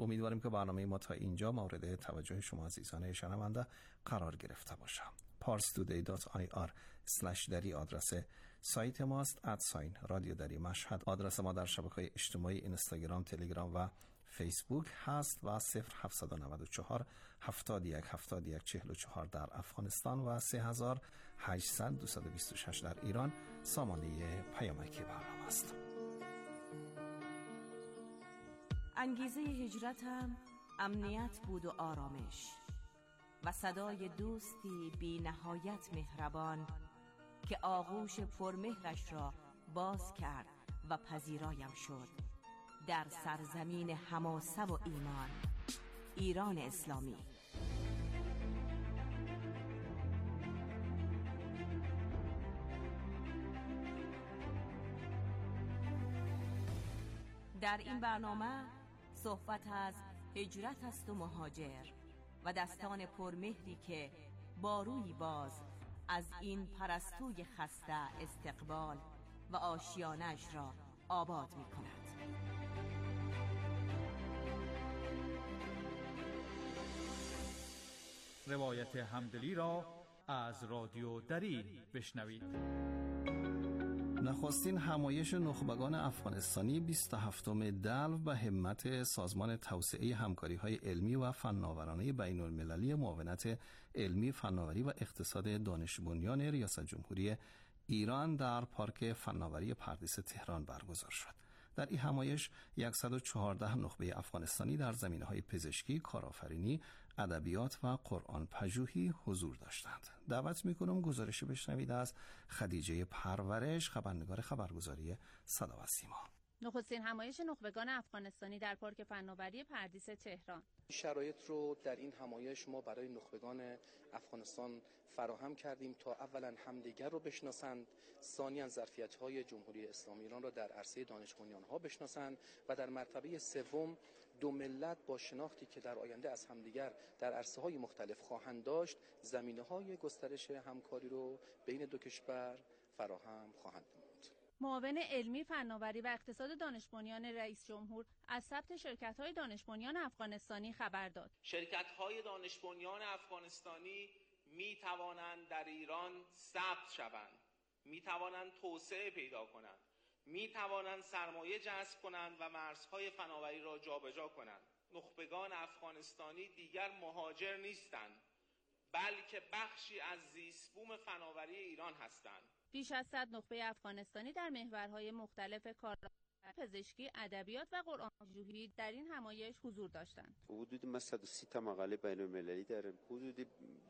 امیدواریم که برنامه ما تا اینجا مورد توجه شما عزیزان شنونده قرار گرفته باشه. parstoday.ir/dari آدرس سایت ماست. @رادیو دری مشهد آدرس ما در شبکه‌های اجتماعی اینستاگرام، تلگرام و فیسبوک هست و 0794 71 71 44 در افغانستان و 3800 226 در ایران سامانه پیامکی برنامه است. انگیزه هجرتم امنیت بود و آرامش و صدای دوستی بی نهایت مهربان که آغوش پرمهرش را باز کرد و پذیرایم شد در سرزمین حماسه و ایمان، ایران اسلامی. در این برنامه صحبت از هجرت است و مهاجر و دستان پرمهری که با روی باز از این پرستوی خسته استقبال و آشیانش را آباد می کند. روایت همدلی را از رادیو دری بشنوید. نخستین همایش نخبگان افغانستانی 27م دلو به همت سازمان توسعه همکاری‌های علمی و فناورانه بین‌المللی معاونت علمی، فناوری و اقتصاد دانش بنیان ریاست جمهوری ایران در پارک فناوری پردیس تهران برگزار شد. در این همایش 114 نخبه افغانستانی در زمینه‌های پزشکی، کارآفرینی، ادبیات و قرآن پژوهی حضور داشتند. دعوت می‌کنم گزارش بشنوید از خدیجه پرورش، خبرنگار خبرگزاری صدا و سیما. نخستین همایش نخبگان افغانستانی در پارک فناوری پردیس تهران. شرایط رو در این همایش ما برای نخبگان افغانستان فراهم کردیم تا اولا همدیگر رو بشناسند، ثانیاً ظرفیت‌های جمهوری اسلامی ایران را در عرصه دانش بنیان‌ها بشناسند و در مرتبه سوم دو ملت با شناختی که در آینده از همدیگر در عرصه‌های مختلف خواهند داشت، زمینه‌های گسترش همکاری رو بین دو کشور فراهم خواهند نمود. معاون علمی، فناوری و اقتصاد دانش بنیان رئیس جمهور از ثبت شرکت‌های دانش بنیان افغانستانی خبر داد. شرکت‌های دانش بنیان افغانستانی می‌توانند در ایران ثبت شوند، می‌توانند توسعه پیدا کنند، می‌توانند سرمایه جذب کنند و مرزهای فناوری را جابجا کنند. نخبگان افغانستانی دیگر مهاجر نیستند، بلکه بخشی از زیست‌بوم فناوری ایران هستند. بیش از 100 نخبه افغانستانی در محورهای مختلف کار، پزشکی، ادبیات و قرآن پژوهی در این همایش حضور داشتند. حدود ما 130 تا مقاله بین‌المللی داریم، حدود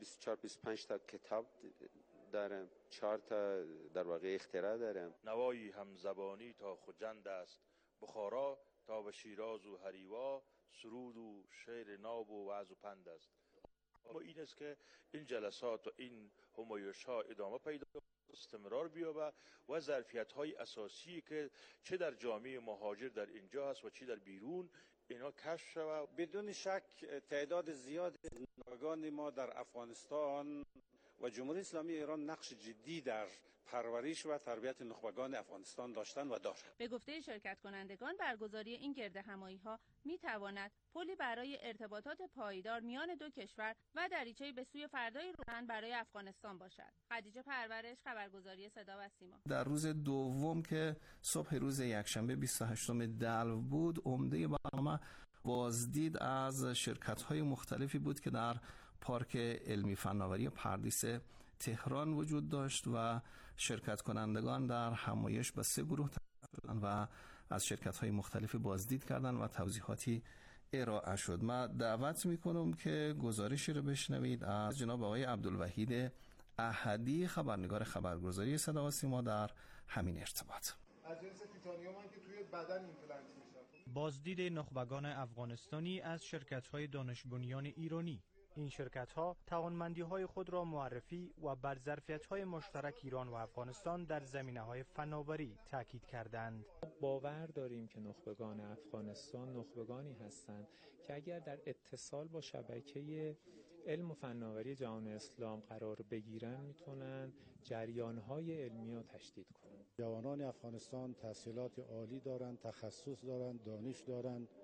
24-25 تا کتاب داریم، 4 تا در واقع اختراع داریم. نوایی همزبانی تا خجند است، بخارا تا به شیراز و هریوا، سرود و شعر ناب و وعظ و پند است. اما این است که این جلسات و این همایش‌ها ادامه پیدا استمرار بیابه و ظرفیت‌های اساسی که چه در جامعه مهاجر در اینجا هست و چه در بیرون اینا کشف شود. بدون شک تعداد زیاد نخبگان ما در افغانستان و جمهوری اسلامی ایران نقش جدی در پرورش و تربیت نخبگان افغانستان داشتن و دارند. به گفته شرکت کنندگان برگزاری این گرد همایی‌ها می‌تواند پلی برای ارتباطات پایدار میان دو کشور و دریچه‌ای به سوی فردای روشن برای افغانستان باشد. خدیجه پرورش، خبرگزاری صدا و سیما. در روز دوم که صبح روز یکشنبه 28 دلو بود، عمده برنامه بازدید از شرکت‌های مختلفی بود که در پارک علمی فناوری پردیس تهران وجود داشت و شرکت کنندگان در همایش به 3 گروه تقسیم شدند و از شرکت‌های مختلفی بازدید کردند و توضیحاتی ارائه شد. من دعوت میکنم که گزارشی رو بشنوید از جناب آقای عبدالوحید احدی، خبرنگار خبرگزاری صدا و سیما در همین ارتباط. از جنس تیتانیوم که توی بدن ایمپلنت میشه. بازدید نخبگان افغانستانی از شرکت‌های دانش بنیان ایرانی. این شرکت‌ها توانمندی‌های خود را معرفی و بر ظرفیت‌های مشترک ایران و افغانستان در زمینه‌های فناوری تاکید کردند. باور داریم که نخبگان افغانستان نخبگانی هستند که اگر در اتصال با شبکه علم و فناوری جهان اسلام قرار بگیرن میتونن جریان‌های علمی را تشدید کنند. جوانان افغانستان تحصیلات عالی دارند، تخصص دارند، دانش دارند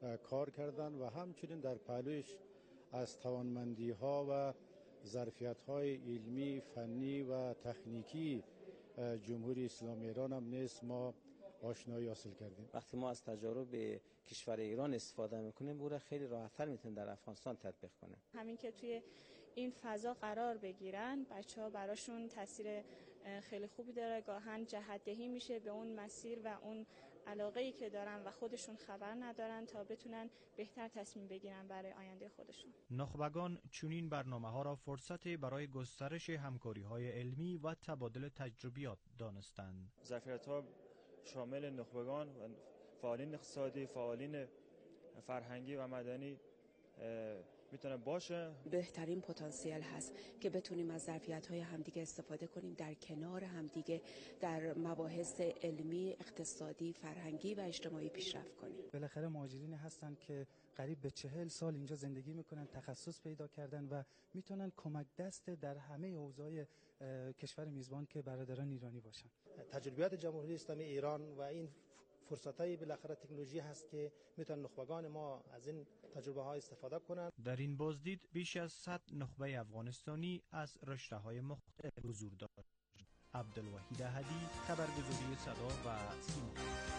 کار کردن و همچنین در پهلوش از توانمندی‌ها و ظرفیت‌های علمی، فنی و تکنیکی جمهوری اسلامی ایران هم نیز ما آشنایی حاصل کردیم. وقتی ما از تجارب کشور ایران استفاده میکنیم بوده خیلی راحت‌تر میتونیم در افغانستان تطبیق کنیم. همین که توی این فضا قرار بگیرن بچه‌ها براشون تاثیر خیلی خوبی داره، گاهن جهت دهی میشه به اون مسیر و اون علاقه‌ای که دارن و خودشون خبر ندارن تا بتونن بهتر تصمیم بگیرن برای آینده خودشون. نخبگان چنین برنامه‌ها را فرصت برای گسترش همکاری‌های علمی و تبادل تجربیات دانستند. ظرفیت‌ها شامل نخبگان و فعالین اقتصادی، فعالین فرهنگی و مدنی میتونه باشه. بهترین پتانسیل هست که بتونیم از ظرفیت‌های همدیگه استفاده کنیم، در کنار همدیگه در مباحث علمی، اقتصادی، فرهنگی و اجتماعی پیشرفت کنیم. بالاخره مهاجرین هستن که قریب به 40 سال اینجا زندگی میکنن، تخصص پیدا کردن و میتونن کمک دست در همه حوزه‌های کشور میزبان که برادران ایرانی باشن. تجربیات جمهوری اسلامی ایران و این فرصت‌های بالاخره تکنولوژی هست که میتونن نخبگان ما از این تجربه ها استفاده کنند. در این بازدید بیش از 100 نخبه افغانستانی از رشته‌های مختلف حضور داشت. عبدالوحید احدی، خبرگزاری صدا و سیما.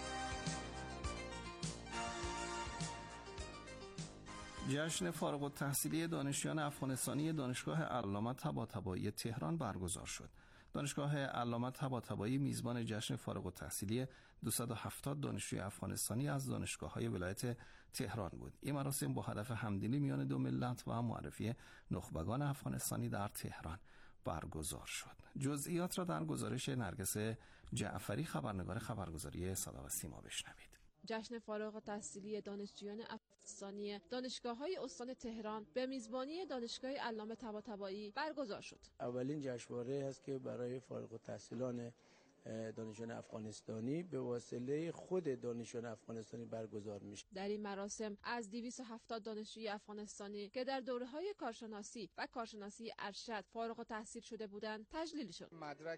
جشن فارغ التحصیلی دانشجویان افغانستانی دانشگاه علامه طباطبایی تهران برگزار شد. دانشگاه علامه طباطبایی میزبان جشن فارغ التحصیلی 270 دانشجوی افغانستانی از دانشگاه‌های ولایت تهران بود. این مراسم با هدف همدلی میان دو ملت و معرفی نخبگان افغانستانی در تهران برگزار شد. جزئیات را در گزارش نرگس جعفری، خبرنگار خبرگزاری صدا و سیما بشنوید. جشن فارغ التحصیلی دانشجویان افغانستانی دانشگاه‌های استان تهران به میزبانی دانشگاه علامه طباطبایی برگزار شد. اولین جشنواره است که برای فارغ التحصیلان دانشجویان افغانستانی به واسطه خود دانشجویان افغانستانی برگزار میشه. در این مراسم از 270 دانشجوی افغانستانی که در دوره‌های کارشناسی و کارشناسی ارشد فارغ التحصیل شده بودند تجلیل شد. مدرک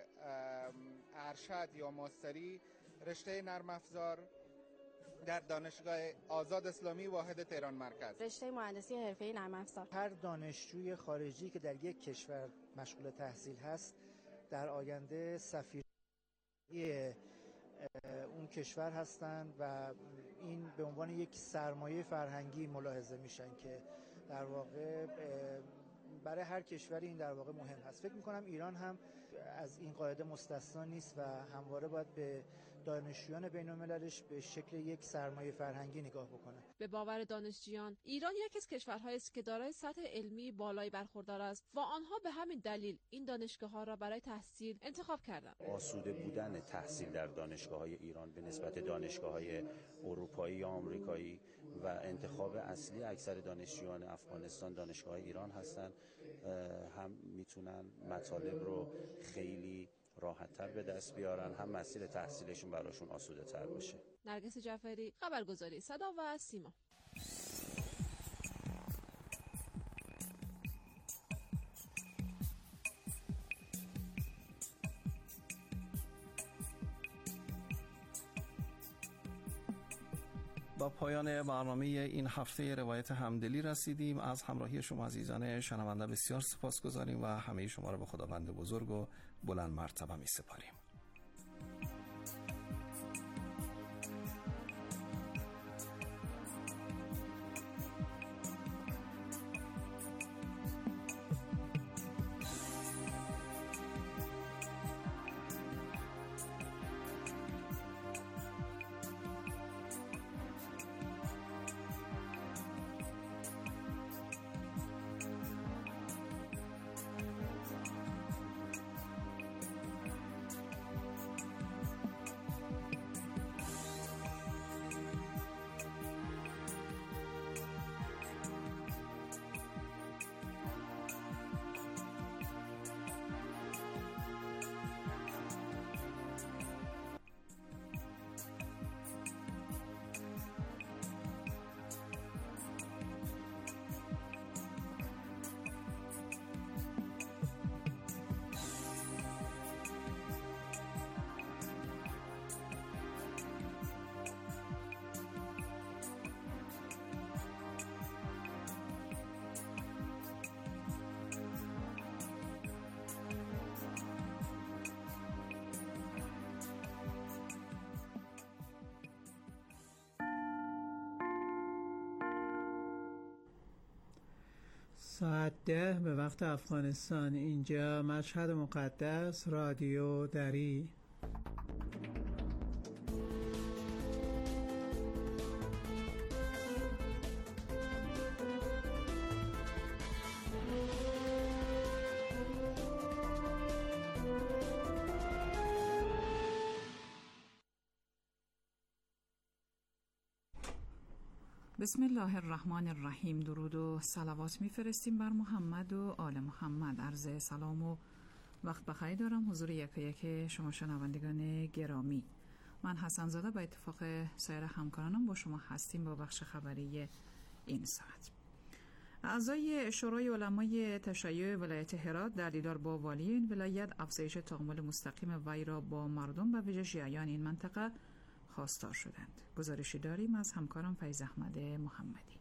ارشد یا ماستری رشته نرم افزار در دانشگاه آزاد اسلامی واحد تهران مرکز، رشته مهندسی حرفه‌ای نرم افزار. هر دانشجوی خارجی که در یک کشور مشغول تحصیل هست در آینده سفیر اون کشور هستند و این به عنوان یک سرمایه فرهنگی ملاحظه میشن که در واقع برای هر کشوری این در واقع مهم هست. فکر میکنم ایران هم از این قاعده مستثنا نیست و همواره باید به دانشجویان بین‌المللش به شکل یک سرمایه فرهنگی نگاه بکنه. به باور دانشجویان ایران یکی از کشورهایی است که دارای سطح علمی بالایی برخوردار است و آنها به همین دلیل این دانشگاه‌ها را برای تحصیل انتخاب کردند. آسوده بودن تحصیل در دانشگاه‌های ایران به نسبت دانشگاه‌های اروپایی یا آمریکایی و انتخاب اصلی اکثر دانشجویان افغانستان دانشگاه‌های ایران هستند، هم میتونن مطالب رو خیلی راحت‌تر به دست بیارن، هم مسیر تحصیلشون براشون آسوده‌تر باشه. نرگس جعفری، خبرگزاری صدا و سیما. با پایان برنامه این هفته روایت همدلی رسیدیم. از همراهی شما عزیزان شنونده بسیار سپاسگزاریم و همه شما را به خداوند بزرگ و بلند مرتبه می سپاریم. ساعت 10 به وقت افغانستان. اینجا مشهد مقدس، رادیو دری. بسم الله الرحمن الرحیم. درود و صلوات میفرستیم بر محمد و آل محمد. عرض سلام و وقت بخیر دارم حضور یک شما شنوندگان گرامی. من حسن زاده با اتفاق سایر همکارانم با شما هستیم با بخش خبری این ساعت. اعضای شورای علمای تشیع ولایت هرات در دیدار با والی این ولایت افزایش تعامل مستقیم وی را با مردم و ویژه شیعیان این منطقه خواستار شدند. گزارشی داریم از همکارم فیض احمد محمدی.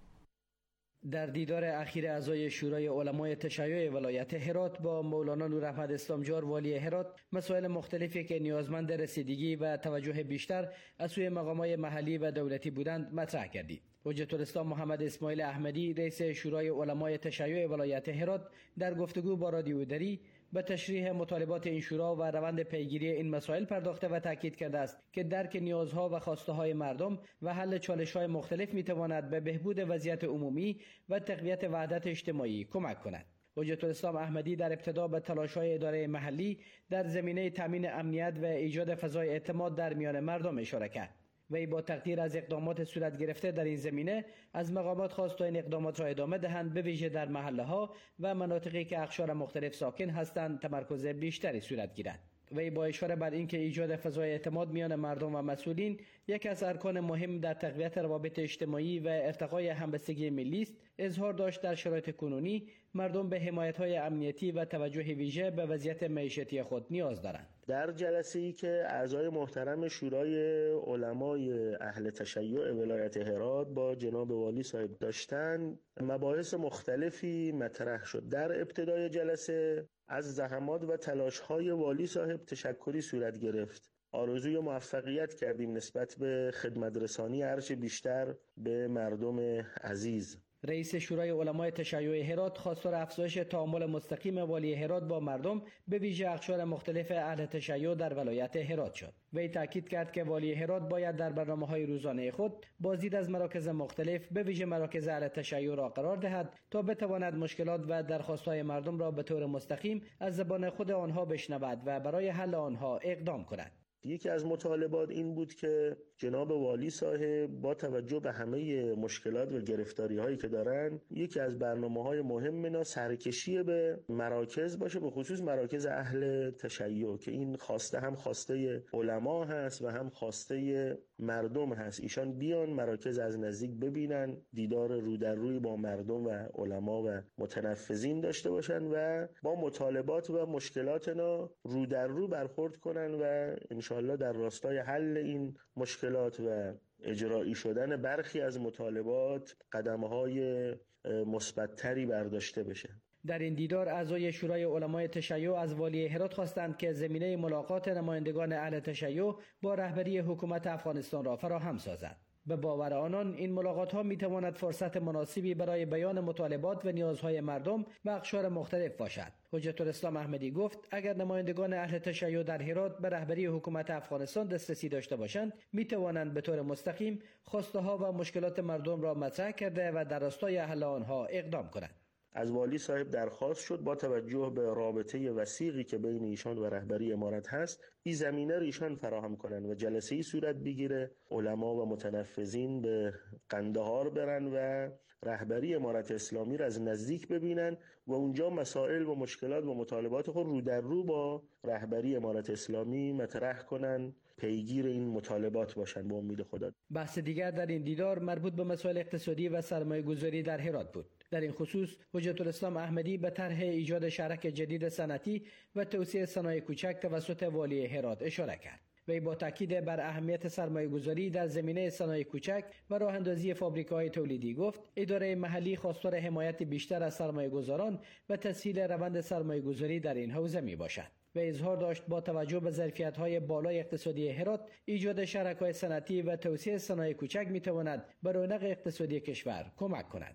در دیدار اخیر اعضای شورای علمای تشیع ولایت هرات با مولانا نور احمد اسلامجار والی هرات، مسائل مختلفی که نیازمند رسیدگی و توجه بیشتر از سوی مقامات محلی و دولتی بودند مطرح گردید. حجت الاسلام محمد اسماعیل احمدی رئیس شورای علمای تشیع ولایت هرات در گفتگو با رادیو دری به تشریح مطالبات این شورا و روند پیگیری این مسائل پرداخته و تاکید کرده است که درک نیازها و خواسته‌های مردم و حل چالش‌های مختلف می‌تواند به بهبود وضعیت عمومی و تقویت وحدت اجتماعی کمک کند. حجت الاسلام احمدی در ابتدا به تلاش‌های اداره محلی در زمینه تامین امنیت و ایجاد فضای اعتماد در میان مردم اشاره کرد. وی با تقدیر از اقدامات صورت گرفته در این زمینه از مقامات خواست تا این اقدامات را ادامه دهند، به ویژه در محله‌ها و مناطقی که اقشار مختلف ساکن هستند تمرکز بیشتری صورت گیرد. وی با اشاره بر اینکه ایجاد فضای اعتماد میان مردم و مسئولین یک از ارکان مهم در تقویت روابط اجتماعی و ارتقای همبستگی ملی است، اظهار داشت در شرایط کنونی مردم به حمایت‌های امنیتی و توجه ویژه به وضعیت معیشتی خود نیاز دارند. در جلسه‌ای که اعضای محترم شورای علمای اهل تشیع ولایت هرات با جناب والی صاحب داشتند، مباحث مختلفی مطرح شد. در ابتدای جلسه از زحمات و تلاش‌های والی صاحب تشکری صورت گرفت. آرزوی موفقیت کردیم نسبت به خدمت رسانی هرچه بیشتر به مردم عزیز. رئیس شورای علمای تشیع هرات خواستار افزایش تعامل مستقیم والی هرات با مردم به ویژه اقشار مختلف اهل تشیع در ولایت هرات شد. وی تاکید کرد که والی هرات باید در برنامه‌های روزانه خود بازدید از مراکز مختلف به ویژه مراکز اهل تشیع را قرار دهد تا بتواند مشکلات و درخواست‌های مردم را به طور مستقیم از زبان خود آنها بشنود و برای حل آنها اقدام کند. یکی از مطالبات این بود که جناب والی صاحب با توجه به همه مشکلات و گرفتاری هایی که دارن، یکی از برنامه‌های مهم اینا سرکشی به مراکز باشه، به خصوص مراکز اهل تشیع که این خواسته هم خواسته علما هست و هم خواسته مردم هست. ایشان بیان مراکز از نزدیک ببینن، دیدار رو در روی با مردم و علما و متنفذین داشته باشن و با مطالبات و مشکلات اینا رو در رو برخورد کنن و انشاءالله در راستای حل این مشکلات و اجرایی شدن برخی از مطالبات قدم‌های مثبت‌تری برداشته بشه. در این دیدار اعضای شورای علمای تشیع از والی هرات خواستند که زمینه ملاقات نمایندگان اهل تشیع با رهبری حکومت افغانستان را فراهم سازد. به باور آنان این ملاقات ها می تواند فرصت مناسبی برای بیان مطالبات و نیازهای مردم و اقشار مختلف باشد. حجت الاسلام احمدی گفت اگر نمایندگان اهل تشیع در هرات به رهبری حکومت افغانستان دسترسی داشته باشند، می توانند به طور مستقیم خواسته ها و مشکلات مردم را مطرح کرده و در راستای حل آنها اقدام کنند. از والی صاحب درخواست شد با توجه به رابطه وثیقی که بین ایشان و رهبری امارت هست، این زمینه رو ایشان فراهم کنن و جلسه‌ای صورت بگیره، علما و متنفذین به قندهار برن و رهبری امارت اسلامی را از نزدیک ببینن و اونجا مسائل و مشکلات و مطالبات خود رو در رو با رهبری امارت اسلامی مطرح کنن، پیگیر این مطالبات باشن به امید خدا. بحث دیگر در این دیدار مربوط به مسائل اقتصادی و سرمایه‌گذاری در هرات بود. در این خصوص حجت الاسلام احمدی به طرح ایجاد شرک جدید صنعتی و توسعه صنایع کوچک توسط والی هرات اشاره کرد. وی با تاکید بر اهمیت سرمایه‌گذاری در زمینه صنایع کوچک و راه اندازی فابریکه‌های تولیدی گفت اداره محلی خواستار حمایت بیشتر از سرمایه‌گذاران و تسهیل روند سرمایه‌گذاری در این حوزه میباشد. و اظهار داشت با توجه به ظرفیت‌های بالای اقتصادی هرات ایجاد شرکای صنعتی و توسعه صنایع کوچک می‌تواند به رونق اقتصادی کشور کمک کند.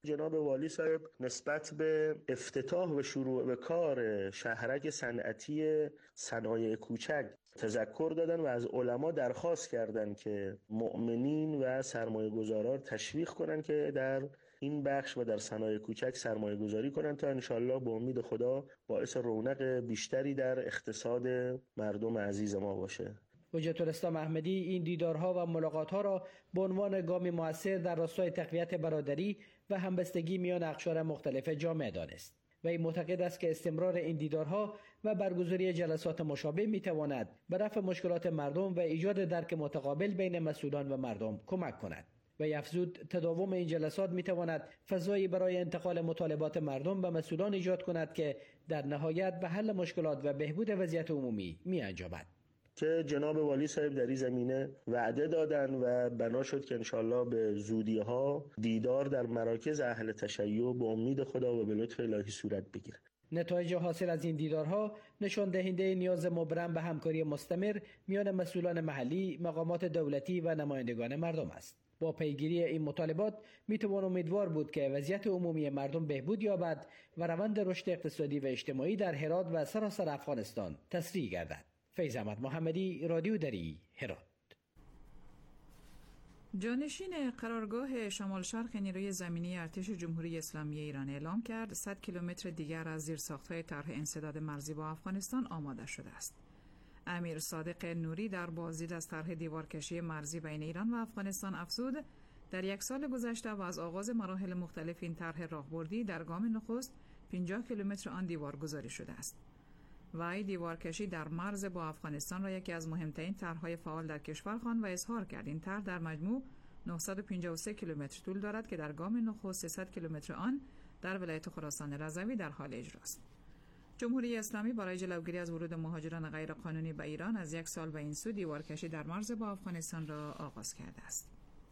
جناب والی صاحب نسبت به افتتاح و شروع به کار شهرک صنعتی صنایع کوچک تذکر دادن و از علما درخواست کردند که مؤمنین و سرمایه گذاران تشویق کنند که در این بخش و در صنایع کوچک سرمایه گذاری کنند تا انشالله به امید خدا باعث رونق بیشتری در اقتصاد مردم عزیز ما باشه. حجت الاسلام احمدی این دیدارها و ملاقاتها را به عنوان گامی مؤثر در راستای تقویت برادری و همبستگی میان اقشار مختلف جامعه دانست. وی معتقد است که استمرار این دیدارها و برگزاری جلسات مشابه میتواند به رفع مشکلات مردم و ایجاد درک متقابل بین مسئولان و مردم کمک کند. و افزود تداوم این جلسات میتواند فضایی برای انتقال مطالبات مردم به مسئولان ایجاد کند که در نهایت به حل مشکلات و بهبود وضعیت عمومی می‌انجامد. که جناب والی صاحب در این زمینه وعده دادن و بنا شد که انشالله به زودی‌ها دیدار در مراکز اهل تشیع به امید خدا و به لطف الهی صورت بگیرد. نتایج حاصل از این دیدارها نشان دهنده نیاز مبرم به همکاری مستمر میان مسئولان محلی، مقامات دولتی و نمایندگان مردم است. با پیگیری این مطالبات میتوان امیدوار بود که وضعیت عمومی مردم بهبود یابد و روند رشد اقتصادی و اجتماعی در هرات و سراسر افغانستان تسریع گردد. فیض احمد محمدی، رادیو دری، هرات. جانشین قرارگاه شمال شرق نیروی زمینی ارتش جمهوری اسلامی ایران اعلام کرد 100 کیلومتر دیگر از زیرساخت‌های طرح انسداد مرزی با افغانستان آماده شده است. امیر صادق نوری در بازدید از طرح دیوارکشی مرزی بین ایران و افغانستان افزود در یک سال گذشته و از آغاز مراحل مختلف این طرح راهبردی در گام نخست 50 کیلومتر آن دیوار گذاری شده است. وی دیوارکشی در مرز با افغانستان را یکی از مهمترین طرح‌های فعال در کشور خواند و اظهار کرد این طرح در مجموع 953 کیلومتر طول دارد که در گام نخست 300 کیلومتر آن در ولایت خراسان رضوی در حال اجراست. جمهوری اسلامی برای جلوگیری از ورود مهاجران غیرقانونی به ایران از یک سال به این سو دیوارکشی در مرز با افغانستان را آغاز کرده است.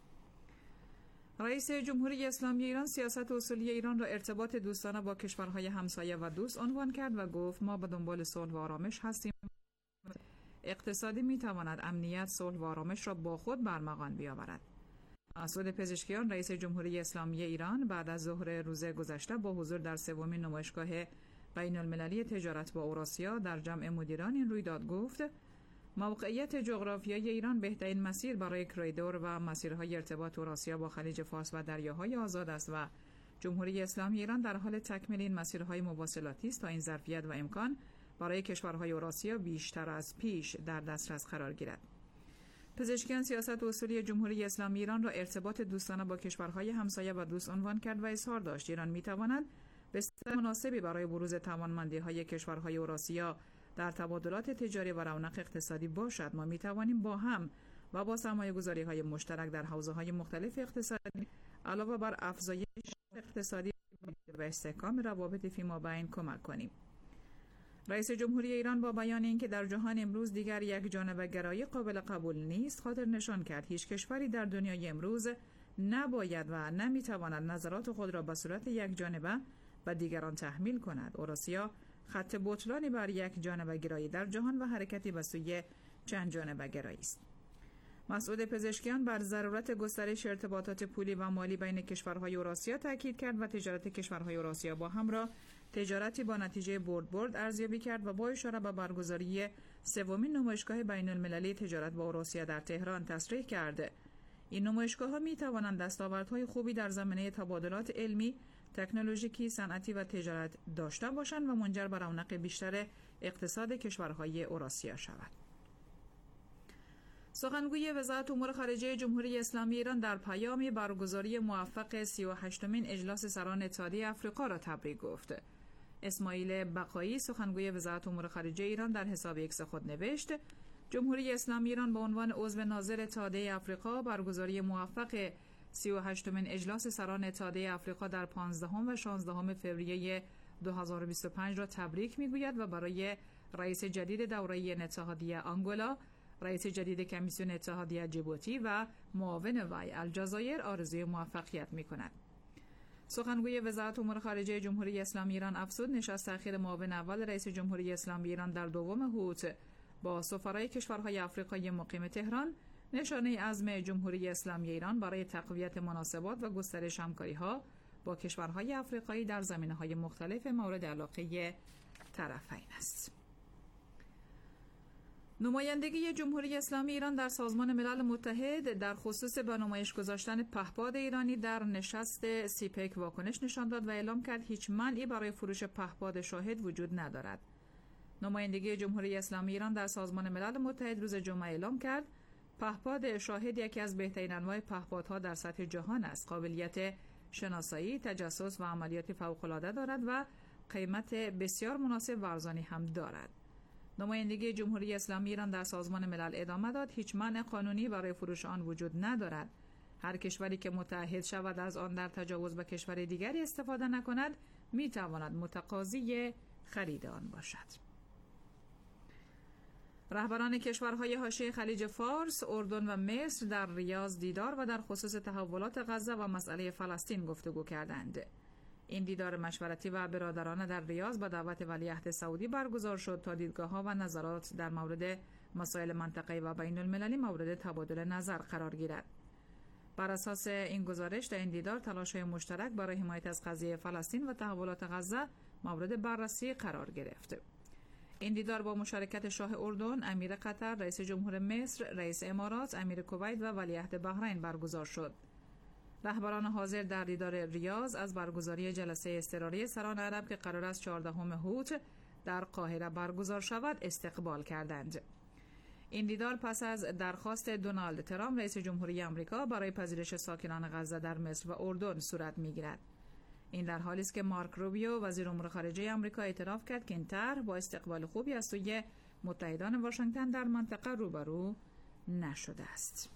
رئیس جمهوری اسلامی ایران سیاست اصولی ایران را ارتباط دوستانه با کشورهای همسایه و دوست عنوان کرد و گفت ما به دنبال صلح و آرامش هستیم. اقتصادی میتواند امنیت، صلح و آرامش را با خود برمغان بیاورد. مسعود پزشکیان رئیس جمهوری اسلامی ایران بعد از ظهر روز گذشته با حضور در سومین نمایشگاه بین المللی تجارت با اوراسیا در جمع مدیران این رویداد گفت موقعیت جغرافیایی ایران بهترین مسیر برای کریدور و مسیرهای ارتباط اوراسیا با خلیج فارس و دریاهای آزاد است و جمهوری اسلامی ایران در حال تکمیل این مسیرهای مواصلاتی است تا این ظرفیت و امکان برای کشورهای اوراسیا بیشتر از پیش در دسترس قرار گیرد. پزشکیان سیاست اصولی جمهوری اسلامی ایران را ارتباط دوستانه با کشورهای همسایه و دوست عنوان کرد و اظهار داشت ایران می‌تواند بستر مناسبی برای بروز توانمندی‌های کشورهای اوراسیا در تبادلات تجاری و رونق اقتصادی باشد. ما می‌توانیم با هم و با سرمایه‌گذاری‌های مشترک در حوزه‌های مختلف اقتصادی علاوه بر افزایش اقتصادی و استحکام روابط فیمابین کمک کنیم. رئیس جمهوری ایران با بیان اینکه در جهان امروز دیگر یک جانبه گرایی قابل قبول نیست خاطر نشان کرد هیچ کشوری در دنیای امروز نباید و نمی‌تواند نظرات خود را به صورت یک جانبه و دیگران تحمیل کند. اوراسیا خط بطلانی بر یک جانبه گرایی در جهان و حرکتی به سوی چند جانبه گرایی است. مسعود پزشکیان بر ضرورت گسترش ارتباطات پولی و مالی بین کشورهای اوراسیا تاکید کرد و تجارت کشورهای اوراسیا با هم را تجارتی با نتیجه برد ارزیابی کرد و با اشاره به برگزاری سومین نمایشگاه بین المللی تجارت با اوراسیا در تهران تصریح کرد این نمایشگاه‌ها می‌توانند دستاوردهای خوبی در زمینه تبادلات علمی، تکنولوژیکی، صنعتی و تجارت داشته باشند و منجر به رونق بیشتر اقتصاد کشورهای اوراسیا شود. سخنگوی وزارت امور خارجه جمهوری اسلامی ایران در پیامی برگزاری موفق 38مین اجلاس سران اتحادیه آفریقا را تبریک گفت. اسماعیل بقایی سخنگوی وزارت امور خارجه ایران در حساب ایکس خود نوشت جمهوری اسلامی ایران به عنوان عضو ناظر اتحادیه آفریقا برگزاری موفق 38مین اجلاس سران اتحادیه آفریقا در 15 و 16 فوریه 2025 را تبریک می‌گوید و برای رئیس جدید دوره این اتحادیه آنگولا، رئیس جدید کمیسیون اتحادیه جیبوتی و معاون وی الجزایر آرزوی موفقیت می‌کند. سخنگوی وزارت امور خارجه جمهوری اسلامی ایران افزود نشست اخیر معاون اول رئیس جمهوری اسلامی ایران در دوم هوت با سفرای کشورهای آفریقایی مقیم تهران نشانه عزم جمهوری اسلامی ایران برای تقویت مناسبات و گسترش همکاری‌ها با کشورهای آفریقایی در زمینه‌های مختلف مورد علاقه طرفین است. نمایندگی جمهوری اسلامی ایران در سازمان ملل متحد در خصوص به نمایش گذاشتن پهپاد ایرانی در نشست سیپک واکنش نشان داد و اعلام کرد هیچ مانعی برای فروش پهپاد شاهد وجود ندارد. نمایندگی جمهوری اسلامی ایران در سازمان ملل متحد روز جمعه اعلام کرد پهپاد شاهد یکی از بهترین انواع پهپادها در سطح جهان است. قابلیت شناسایی، تجسس و عملیات فوق‌العاده دارد و قیمت بسیار مناسب و ارزانی هم دارد. نمایندگی جمهوری اسلامی ایران در سازمان ملل ادامه داد هیچ مانع قانونی برای فروش آن وجود ندارد. هر کشوری که متعهد شود از آن در تجاوز به کشور دیگری استفاده نکند می تواند متقاضی خرید آن باشد. رهبران کشورهای حاشیه خلیج فارس، اردن و مصر در ریاض دیدار و در خصوص تحولات غزه و مسئله فلسطین گفتگو کردند. این دیدار مشورتی و برادرانه در ریاض با دعوت ولیعهد سعودی برگزار شد تا دیدگاه‌ها و نظرات در مورد مسائل منطقه‌ای و بین المللی مورد تبادل نظر قرار گیرد. بر اساس این گزارش در این دیدار تلاش‌های مشترک برای حمایت از قضیه فلسطین و تحولات غزه مورد بررسی قرار گرفت. این دیدار با مشارکت شاه اردن، امیر قطر، رئیس جمهور مصر، رئیس امارات، امیر کویت و ولیعهد بحرین برگزار شد. رهبران حاضر در دیدار ریاض از برگزاری جلسه اضطراری سران عرب که قرار است 14 اوت در قاهره برگزار شود استقبال کردند. این دیدار پس از درخواست دونالد ترامپ رئیس جمهوری آمریکا برای پذیرش ساکنان غزه در مصر و اردن صورت می‌گیرد. این در حالی است که مارک روبیو وزیر امور خارجه آمریکا اعتراف کرد که این طرح با استقبال خوبی از سوی متحدان واشنگتن در منطقه روبرو نشده است.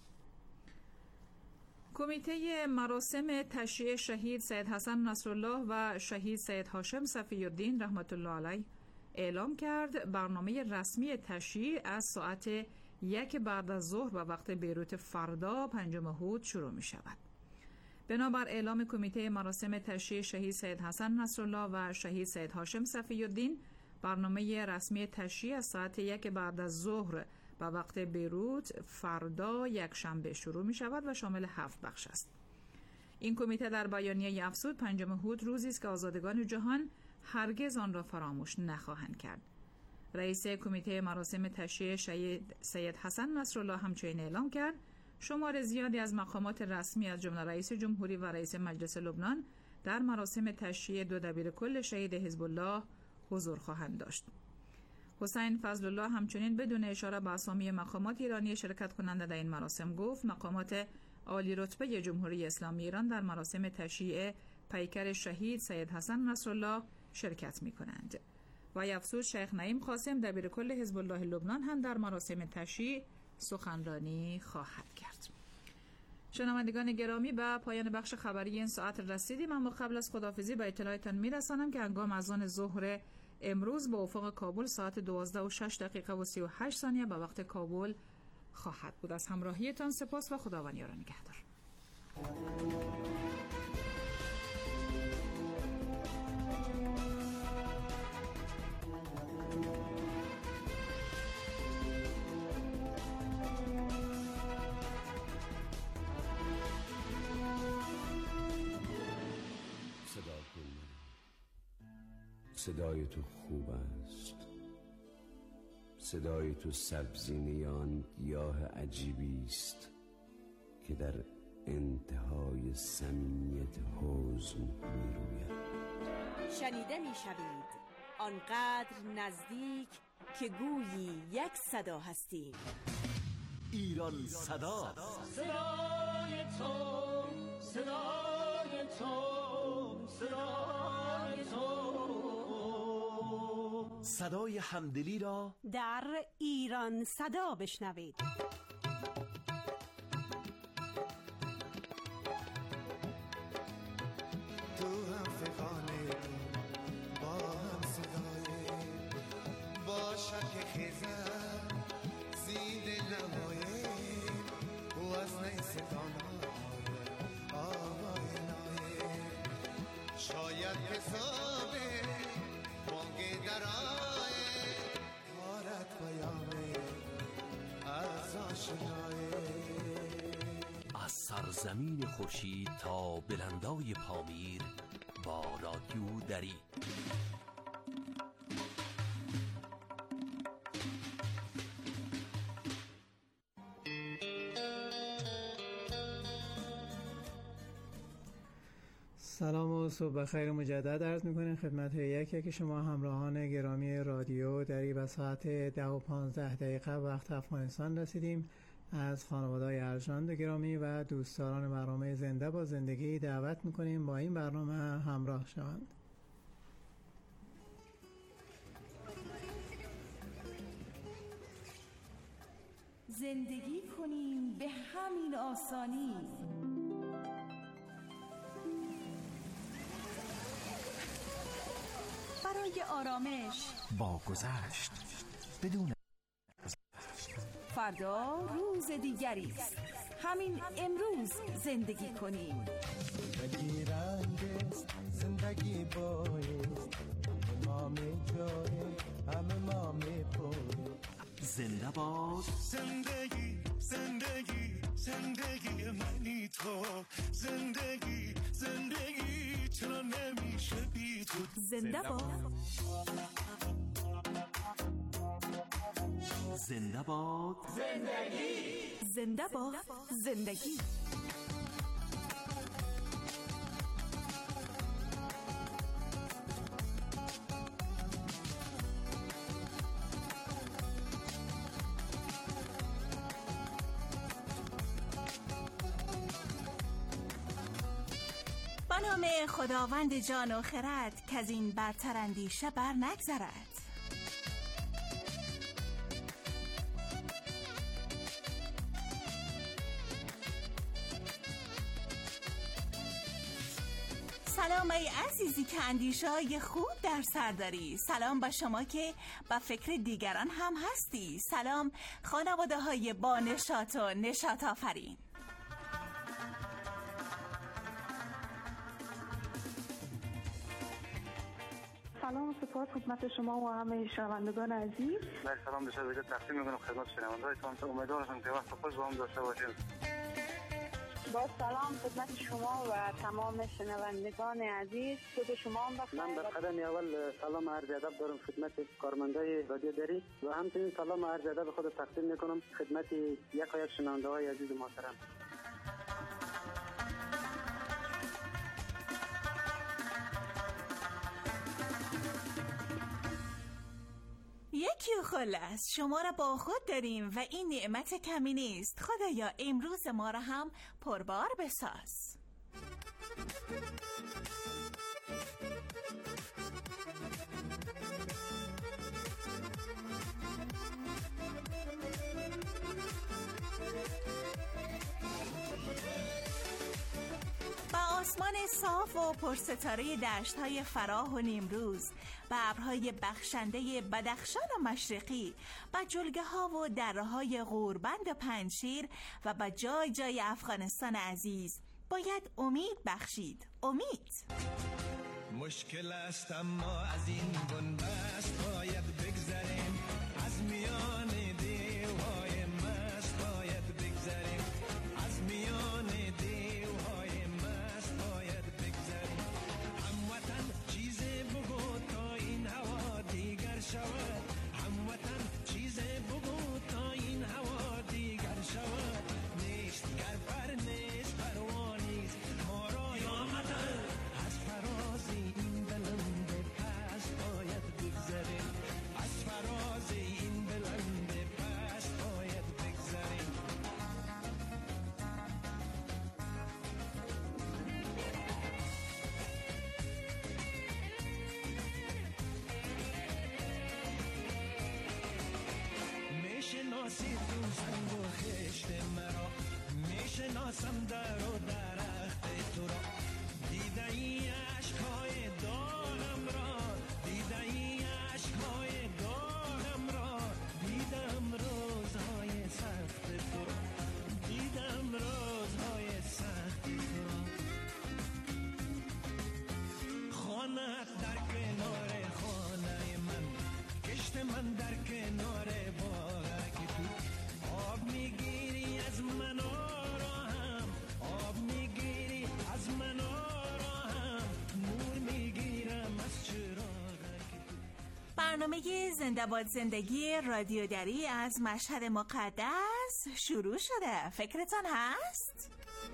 کمیته مراسم تشییع شهید سید حسن نصرالله و شهید سید هاشم صفی الدین رحمت الله علیه اعلام کرد برنامه رسمی تشییع از ساعت 1 بعد از ظهر و وقت بیروت فردا 5 اوت شروع می شود. بنابر اعلام کمیته مراسم تشییع شهید سید حسن نصرالله و شهید سید هاشم صفی الدین برنامه رسمی تشییع از ساعت 1 بعد از ظهر و وقت بیروت فردا یکشنبه شروع می شود و شامل 7 بخش است. این کمیته در بیانیه افزود 5 اوت روزی است که آزادگان جهان هرگز آن را فراموش نخواهند کرد. رئیس کمیته مراسم تشییع شهید سید حسن نصرالله همچنین اعلام کرد شمار زیادی از مقامات رسمی از جمله رئیس جمهوری و رئیس مجلس لبنان در مراسم تشییع 2 دبیرکل شهید حزب الله حضور خواهند داشت. حسین فضل الله همچنین بدون اشاره به اسامی مقامات ایرانی شرکت کننده در این مراسم گفت مقامات عالی رتبه جمهوری اسلامی ایران در مراسم تشییع پیکر شهید سید حسن نصرالله شرکت می کنند. و افزود شیخ نعیم قاسم دبیرکل حزب الله لبنان هم در مراسم تشییع سخنرانی خواهد کرد. شنوندگان گرامی، به پایان بخش خبری این ساعت رسیدیم، اما قبل از خداحافظی به اطلاعتان میرسانم که هنگام اذان ظهر امروز به افق کابل ساعت 12:06:38 به وقت کابل خواهد بود. از همراهیتان سپاس و خداوند یار و نگهدار. صدای تو خوب است، صدای تو سبزینه آن گیاه عجیبی است که در انتهای صمیمیت حزن می روید. شنیده می شوید آنقدر نزدیک که گویی یک صدا هستیم. ایران صدا، صدای تو، صدای تو، صدای تو، صدای همدلی را در ایران صدا بشنوید. تو هم فقانه با هم صدای باشد که خیزم زید نمایه و از نیستانای آوای نایه شاید حسابه بانگ درای کارت بیامه از آشنای از سرزمین خورشید تا بلندای پامیر با رادیو دری. سلام و صبح بخیر مجدد عرض می‌کنیم خدمت یک شما همراهان گرامی رادیو دری. به ساعت 10:15 وقت افغانستان رسیدیم. از خانواده‌های ارجمند گرامی و دوستداران برنامه زنده با زندگی دعوت می‌کنیم با این برنامه همراه شوند. زندگی کنیم به همین آسانی، برای آرامش با گذشت بدون فردا روز دیگری است. همین امروز زندگی کنیم. زندگی رنگ است، زندگی بایست، ما می جای همه ما می پوی. زنده باد زندگی زندگی زندگی منی تو، زندگی زندگی چرا نمیشه بی تو. زنده باد زنده باد زندگی، زنده باد زندگی. به نام خداوند جان و خرد که از این برتر اندیشه بر نگذرد. سلام ای عزیزی که اندیشه‌های خوب در سر داری. سلام به شما که به فکر دیگران هم هستی. سلام خانواده‌های با نشاط و نشاط آفرین. سلام و سپاس خدمت شما و همه شنوندگان عزیز. سلام به شما تقدیم می‌کنم خدمت شنوندگانتون. امیدوارم که وقت خوش با هم داشته باشیم. با سلام خدمت شما و تمام شنوندگان عزیز. خود شما هم بخیر. من در قدم اول سلام عرض ادب دارم خدمت کارمندای رادیو دری و همچنین سلام عرض ادب خود تقدیم می‌کنم خدمت یک شنونده‌های عزیز محترم. یکی خلاص شما را با خود داریم و این نعمت کمی نیست. خدایا امروز ما را هم پربار بساز. با آسمان صاف و پرستاره دشت‌های فراه و نیمروز، با ابرهای بخشنده بدخشان و مشرقی، با جلگه‌ها و دره‌های غوربند و پنجشیر و با جای جای افغانستان عزیز باید امید بخشید. امید مشکل است اما از این بنبست باید بگذریم، از میان دیوهای مست باید بگذریم، از میان دیوهای مست باید بگذریم. هموطن چیزی بگو تا این هوا دیگر شود، هموطن چیزی بگو تا این هوا دیگر شود. نیست گر پر نیست پروانیست ما را یامتن، از فراز این بلند پس باید بگذریم، از فراز این بلند برنامه زنده باد زندگی رادیو دری از مشهد مقدس شروع شده. فکرتان هست؟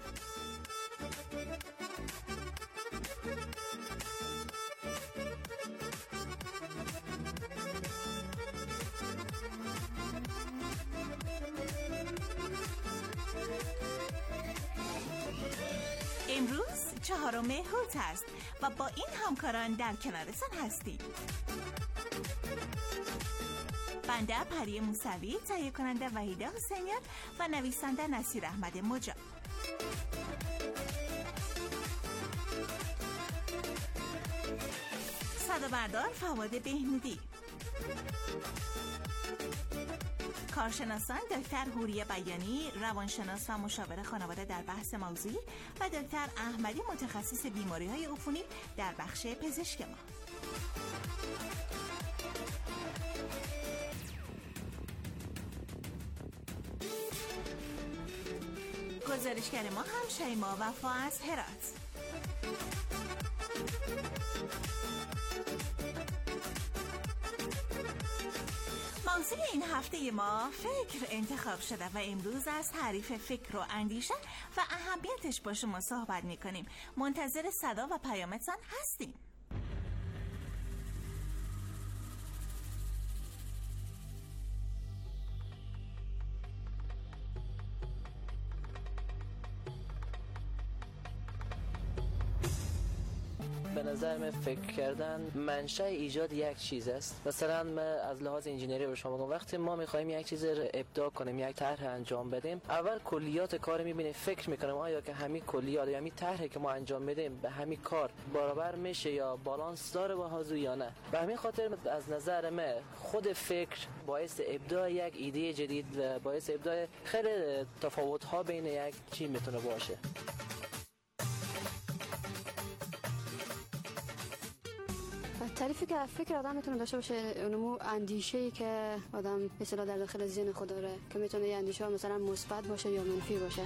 امروز 4 هوت است و با این همکاران در کنارتان هستیم. بنده پری موسوی، تهیه کننده وحیده حسینیان و نویسنده نصیر احمد مجا. صدابردار فواد بهنودی. کارشناسان دکتر هوریه بیانی، روانشناس و مشاور خانواده در بحث موضوعی و دکتر احمدی، متخصص بیماری‌های عفونی در بخش پزشک ما. گزارشگر ما هم شیما وفا از هرات. موضوع این هفته ما فکر انتخاب شده و امروز از تعریف فکر و اندیشه و اهمیتش با شما صحبت میکنیم. منتظر صدا و پیامتان هستیم. به نظر من فکر کردن منشأ ایجاد یک چیز است. مثلا من از لحاظ انجینری به شما میگم، وقتی ما میخوایم یک چیز رو ابداع کنیم، یک طرح انجام بدیم، اول کلیات کار میبینیم، فکر میکنیم آیا که همین کلیات یا همین طرحی که ما انجام میدیم به همین کار برابر میشه یا بالانس داره با حضور یا نه. به همین خاطر از نظر من خود فکر باعث ابداع یک ایده جدید و باعث ابداع خیلی تفاوت‌ها بین یک چیز میتونه باشه. تعریفی که فکر آدم میتونه داشته باشه اونمو اندیشه‌ای که آدم به اصطلاح در داخل ذهن خود داره که میتونه یه اندیشه مثلا مثبت باشه یا منفی باشه.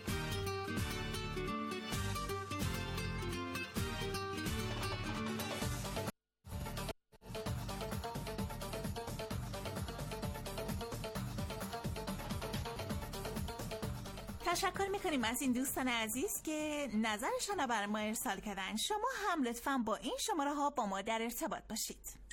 تشکر میکنیم از این دوستان عزیز که نظرشان را بر ما ارسال کردن. شما هم لطفاً با این شماره ها با ما در ارتباط باشید.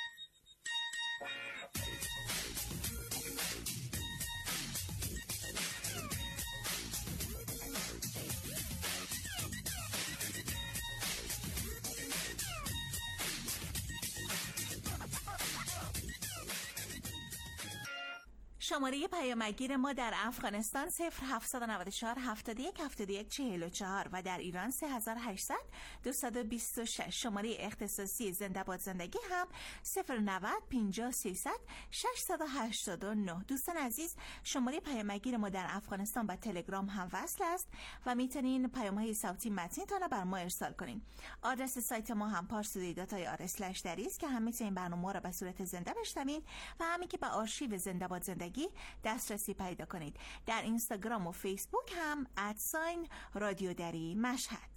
شماره پیامگیر ما در افغانستان 0794 71 71 44 و در ایران 3800 226. شماره اختصاصی زنده باد زندگی هم 090 50 300 689. دوستان عزیز، شماره پیامگیر ما در افغانستان با تلگرام هم وصل است و میتونین پیام‌های صوتی متنیتون رو بر ما ارسال کنین. آدرس سایت ما هم parstoday.ir/dari است که هم میتونین برنامه رو به صورت زنده بشنوین و همین که به آرشیو زنده باد زندگی دسترسی پیدا کنید. در اینستاگرام و فیسبوک هم @رادیو دری مشهد.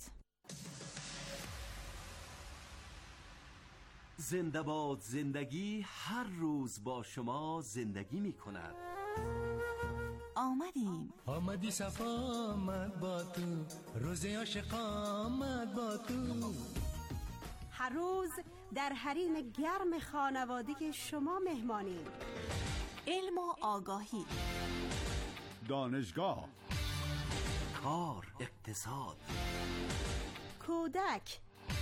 زنده باد زندگی هر روز با شما زندگی می کند. آمدی صفا آمد با تو، روز عاشق آمد با تو. هر روز در حریم گرم خانوادگی شما مهمانیم. علم و آگاهی، دانشگاه، کار، اقتصاد، کودک،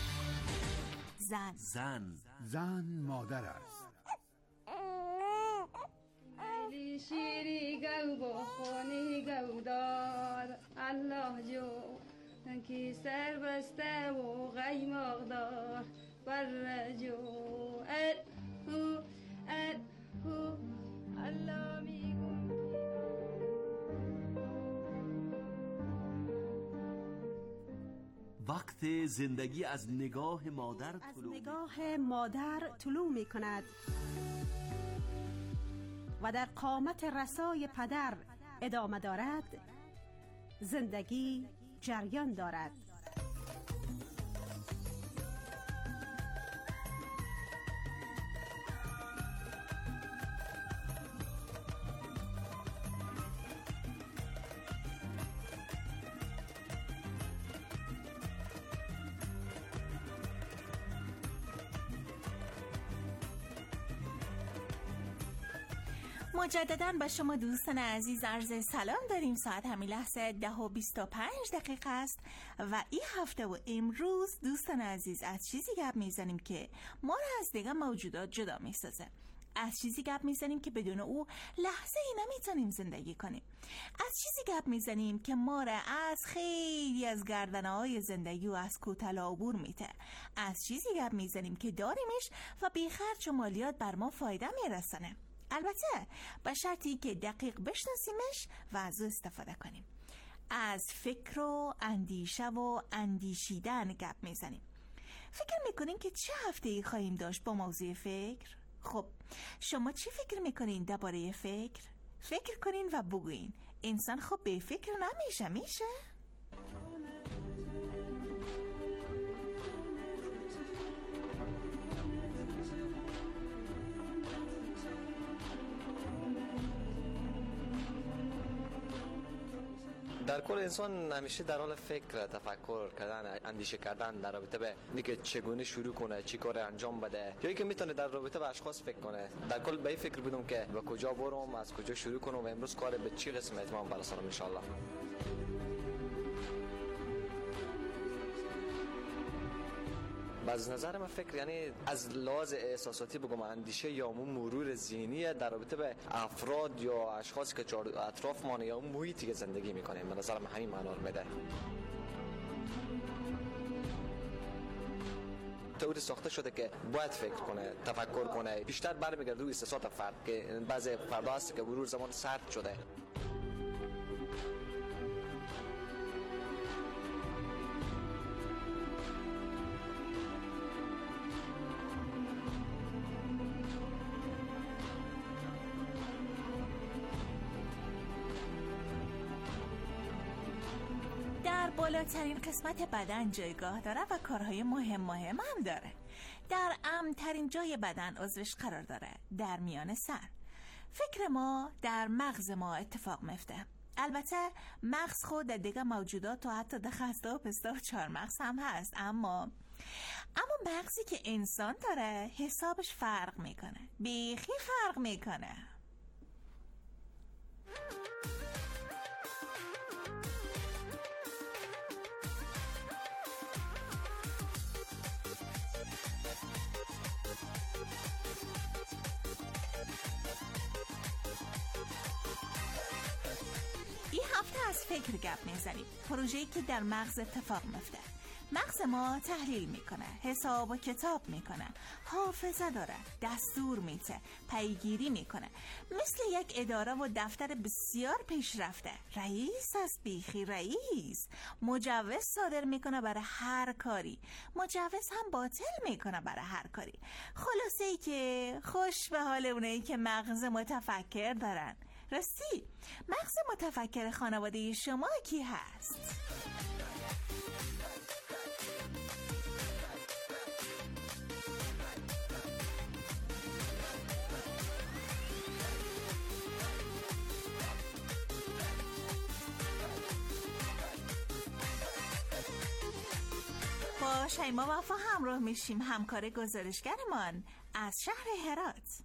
زن مادر است. علی شیری گو بخونی گو دار الله جو کی سر بسته و قیماق دار بر جو الله میگم. وقت زندگی از نگاه مادر طلوع می کند و در قامت رسای پدر ادامه دارد. زندگی جریان دارد. مجدداً به شما دوستان عزیز عرض سلام داریم. ساعت همین لحظه 10:25 است و این هفته و امروز دوستان عزیز از چیزی گپ میزنیم که ما را از دیگه موجودات جدا میسازه. از چیزی گپ میزنیم که بدون او لحظه ای نمیتونیم زندگی کنیم. از چیزی گپ میزنیم که ما را از خیلی از گردنه‌های زندگی و از کوتاه عبور میده. از چیزی گپ میزنیم که داریمش و بی خرج و مالیات بر ما فایده میرسونه. البته به شرطی که دقیق بشناسیمش و از او استفاده کنیم. از فکر و اندیشه و اندیشیدن گپ میزنیم. فکر میکنین که چه هفته‌ای خواهیم داشت با موضوع فکر؟ خب شما چی فکر میکنین درباره فکر؟ فکر کنین و بگوین. انسان خب به فکر نمیشه میشه؟ در کل انسان همیشه در حال فکر، تفکر کردن، اندیشه کردن در رابطه به اینکه چگونه شروع کنه، چی کار انجام بده، یا اینکه میتونه در رابطه به اشخاص فکر کنه. در کل به این فکر بودم که به کجا برم، از کجا شروع کنم و امروز کار به چی قسم اتمام برسونم ان شاء الله. از نظر من فکر یعنی از لحاظ احساساتی بگم اندیشه یا مرور ذهنی در رابطه به افراد یا اشخاصی که اطراف ما یا محیطی که زندگی میکنیم. به نظر من همین معنا رو میده. طوری ساخته شده که باید فکر کنه، تفکر کنه. بیشتر برمیگرده روی احساسات فرد که بعضی فردا هست که مرور زمان سرد شده. در بالاترین قسمت بدن جایگاه داره و کارهای مهم هم داره. در امن‌ترین جای بدن عضوش قرار داره، در میان سر. فکر ما در مغز ما اتفاق میفته. البته مغز خود در دیگه موجودات و حتی در خسته و پسته و چهارمغز هم هست، اما مغزی که انسان داره حسابش فرق میکنه، بیخی فرق میکنه. این هفته از فکر گپ میزنیم. پروژه‌ای که در مغز اتفاق میفته. مغز ما تحلیل میکنه، حساب و کتاب میکنه، حافظه داره، دستور میده، پیگیری میکنه. مثل یک اداره و دفتر بسیار پیشرفته. رئیس از بیخی رئیس. مجوز صادر میکنه برای هر کاری. مجوز هم باطل میکنه برای هر کاری. خلاصه ای که خوش به حال اونایی که مغز متفکر دارن. راستی مغز متفکر خانواده شما کی هست؟ با شیما وفا همراه میشیم، همکار گزارشگرمان از شهر هرات.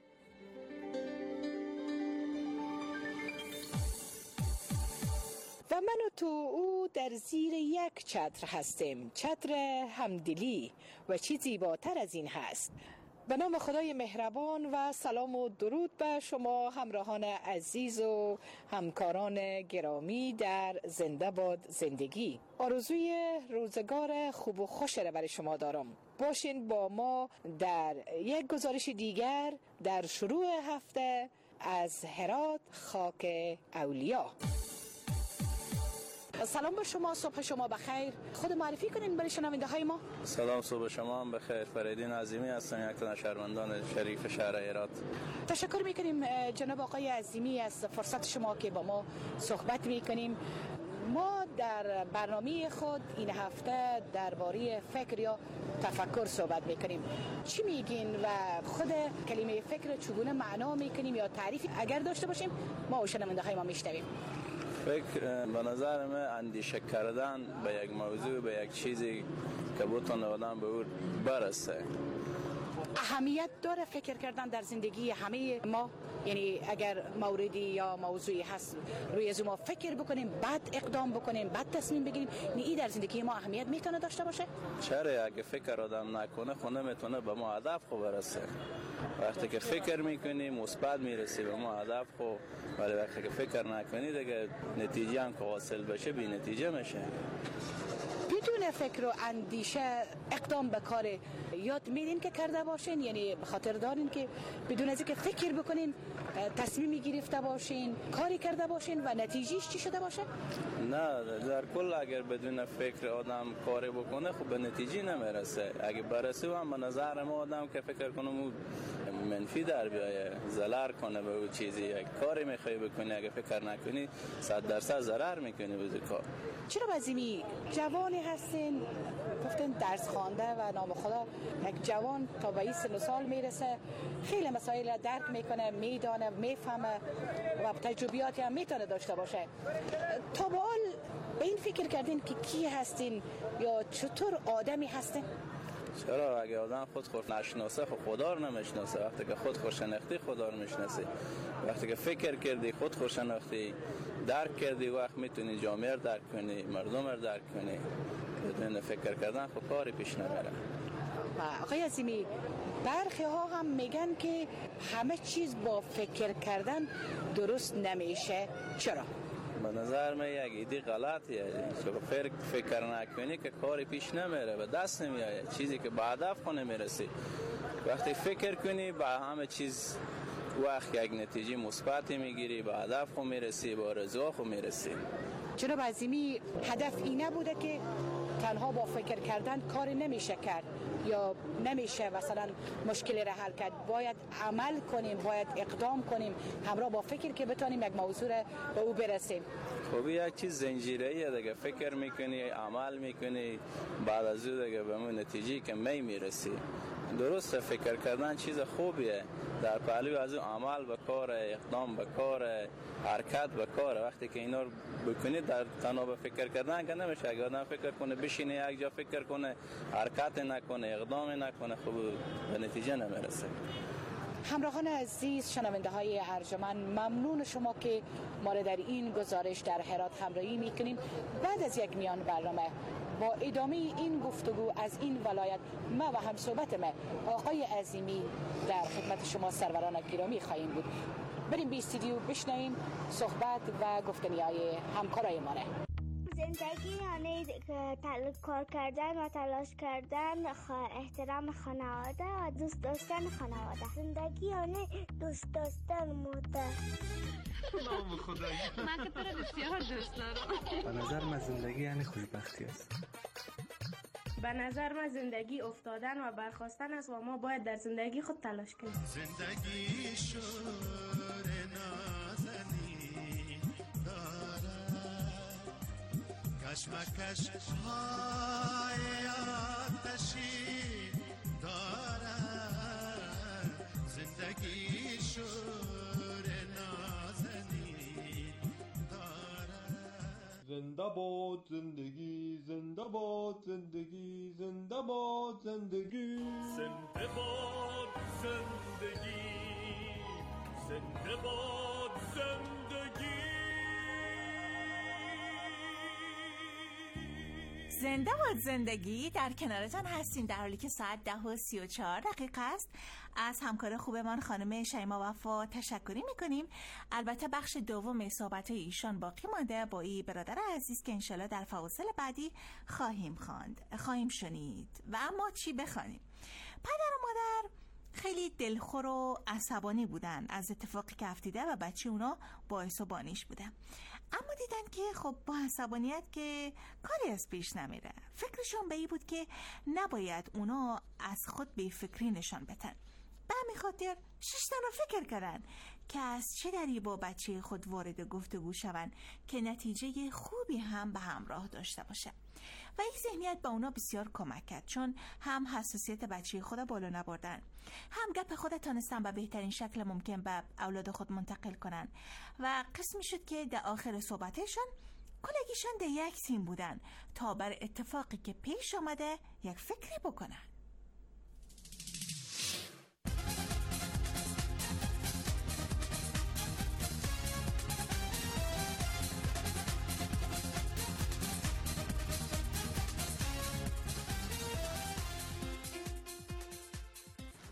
و من و تو او در زیر یک چتر هستیم، چتر همدلی. و چی زیباتر از این هست؟ به نام خدای مهربان و سلام و درود به شما همراهان عزیز و همکاران گرامی در زنده باد زندگی. آرزوی روزگار خوب و خوش را برای شما دارم. باشین با ما در یک گزارش دیگر در شروع هفته از هرات، خاک اولیا. سلام به شما، صبح شما بخیر. خود معرفی کنین برای شنونده های ما. سلام، صبح شما هم بخیر. فریدین عظیمی هستم، یک تن از شهروندان شریف شهر هرات. تشکر میکنیم جناب آقای عظیمی از فرصت شما که با ما صحبت میکنیم. ما در برنامه خود این هفته درباره فکر یا تفکر صحبت میکنیم. چی میگین و خود کلمه فکر چگونه معنا میکنیم یا تعریف اگر داشته باشیم ما و شنونده های ما میشنویم. فکر به نظر من اندیشه کردن به یک موضوع، به یک چیزی که بتونه آدم به او برسه. اهمیت داره فکر کردن در زندگی همه ما؟ یعنی اگر موردی یا موضوعی هست روی از ما فکر بکنیم، بعد اقدام بکنیم، بعد تصمیم بگیریم، این در زندگی ما اهمیت میتونه داشته باشه؟ چرا؟ اگه فکر آدم نکنه خونه میتونه به ما هدف خوب برسه. وقتی که فکر میکنی مثبت میرسی به ما هدف خوب، ولی وقتی که فکر نکنی دیگه نتیجه هم که حاصل بشه بی نتیجه میشه. بدون فکر و اندیشه اقدام به کار یاد میدین که کرده باشین؟ یعنی به خاطر دارین که بدون از اینکه فکر بکنین تصمیمی گرفته باشین، کاری کرده باشین و نتیجهش چی شده باشه؟ نه، در کل اگر بدون فکر آدم کاری بکنه خب به نتیجه نمیرسه. اگه برسه هم به نظر ما آدم که فکر کنه منفی در بیایه، ضرر کنه به اون چیزی، یک کاری میخوای بکنی اگه فکر نکنی 100% ضرر میکنی به کار. چرا بعضی جوانی هستین گفتین درس خوانده و نام خدا یک جوان تا به 20 سال میرسه، خیلی مسائل درک میکنه، میدانه، میفهمه و تجربیاتی هم میتونه داشته باشه. تا به حال به این فکر کردین که کی هستین یا چطور آدمی هستین؟ چرا؟ اگه آدم خود نشناسه خب خدا رو نمیشناسه. وقتی که خود شناختی خدا رو میشناسی. وقتی که فکر کردی خود شناختی، درک کردی، وقت میتونی جامعه رو درک کنی، مردم رو درک کنی. بدون فکر کردن خب کاری پیش نمیره. آقای عظیمی، برخی ها هم میگن که همه چیز با فکر کردن درست نمیشه. چرا؟ به نظر من یک ایده غلطیه. چون فکر نکنی که کاری پیش نمیره، به دست نمیاد. چیزی که به هدف خود نمیرسی. وقتی فکر کنی به همه چیز وقت یک نتیجه مثبتی میگیری، به هدف خود میرسی، به رضا خود میرسی. جناب عظیمی، هدف اینه بوده که تنها با فکر کردن کاری نمیشه کرد یا نمیشه مثلا مشکلی را حل کرد، باید عمل کنیم، باید اقدام کنیم همراه با فکر که بتونیم یک موضوع را به او برسیم. خب یک چیز زنجیره‌ایه دیگه. فکر میکنی، عمل میکنی، بعد از اون دیگه به اون نتیجه که میرسی. درسته فکر کردن چیز خوبیه، در پهلو از اون عمل به کار، اقدام به کار، حرکت به کار. وقتی که اینا رو بکنید در تنها به فکر کردن که نمیشه. اگه آدم فکر کنه بشینه یک جا فکر کنه، حرکت نکنه، اقدام نکنه، خب به نتیجه نمیرسه. همراهان عزیز، شنونده های ارجمند، ممنون شما که ما را در این گزارش در هرات همراهی میکنیم. بعد از یک میان برنامه با ادامه این گفتگو از این ولایت ما و هم صحبت ما آقای عظیمی در خدمت شما سروران گرامی خواهیم بود. بریم به استودیو بشنویم صحبت و گفتنی‌های همکارای ما. زندگی یعنی کار کردن و تلاش کردن، احترام خانواده و دوست داشتن خانواده. زندگی یعنی دوست داشتن مادر. نام خدایی من که تو رو بسیار دوست دارم. به نظر من زندگی یعنی خوشبختی است. به نظر من زندگی افتادن و برخاستن است و ما باید در زندگی خود تلاش کنیم. زندگی شور نازنی دارد، کشمکش های آتشی دارد. زندگی شور نازنی دارد. زنده باد زندگی، زنده باد زندگی، زنده باد زندگی، زنده باد زندگی، زنده باد زندگی. زنده باد زندگی در کنارتان هستیم در حالی که ساعت 10:34 است. از همکار خوبمان خانم شیما وفا تشکری میکنیم. البته بخش دوم صحبت ایشان باقی مانده با این برادر عزیز که انشالله در فواصل بعدی خواهیم شنید. و اما چی بخوانیم؟ پدر و مادر خیلی دلخور و عصبانی بودن از اتفاقی که افتیده و بچه اونا باعث و بانیش بوده. اما دیدن که خب با عصبانیت که کاری از پیش نمیره. فکرشون به این بود که نباید اونا از خود بی فکری نشان بدن. به همین خاطر ششتن رو فکر کردن که از چه دری با بچه خود وارد گفتگو شون که نتیجه خوبی هم به همراه داشته باشه. و این ذهنیت به اونا بسیار کمک کرد، چون هم حساسیت بچه خود بالا نبردن، هم گپ خود تانستن به بهترین شکل ممکن به اولاد خود منتقل کنن. و قسمی شد که در آخر صحبتشون کلگیشان در یک تیم بودن تا بر اتفاقی که پیش آمده یک فکری بکنن.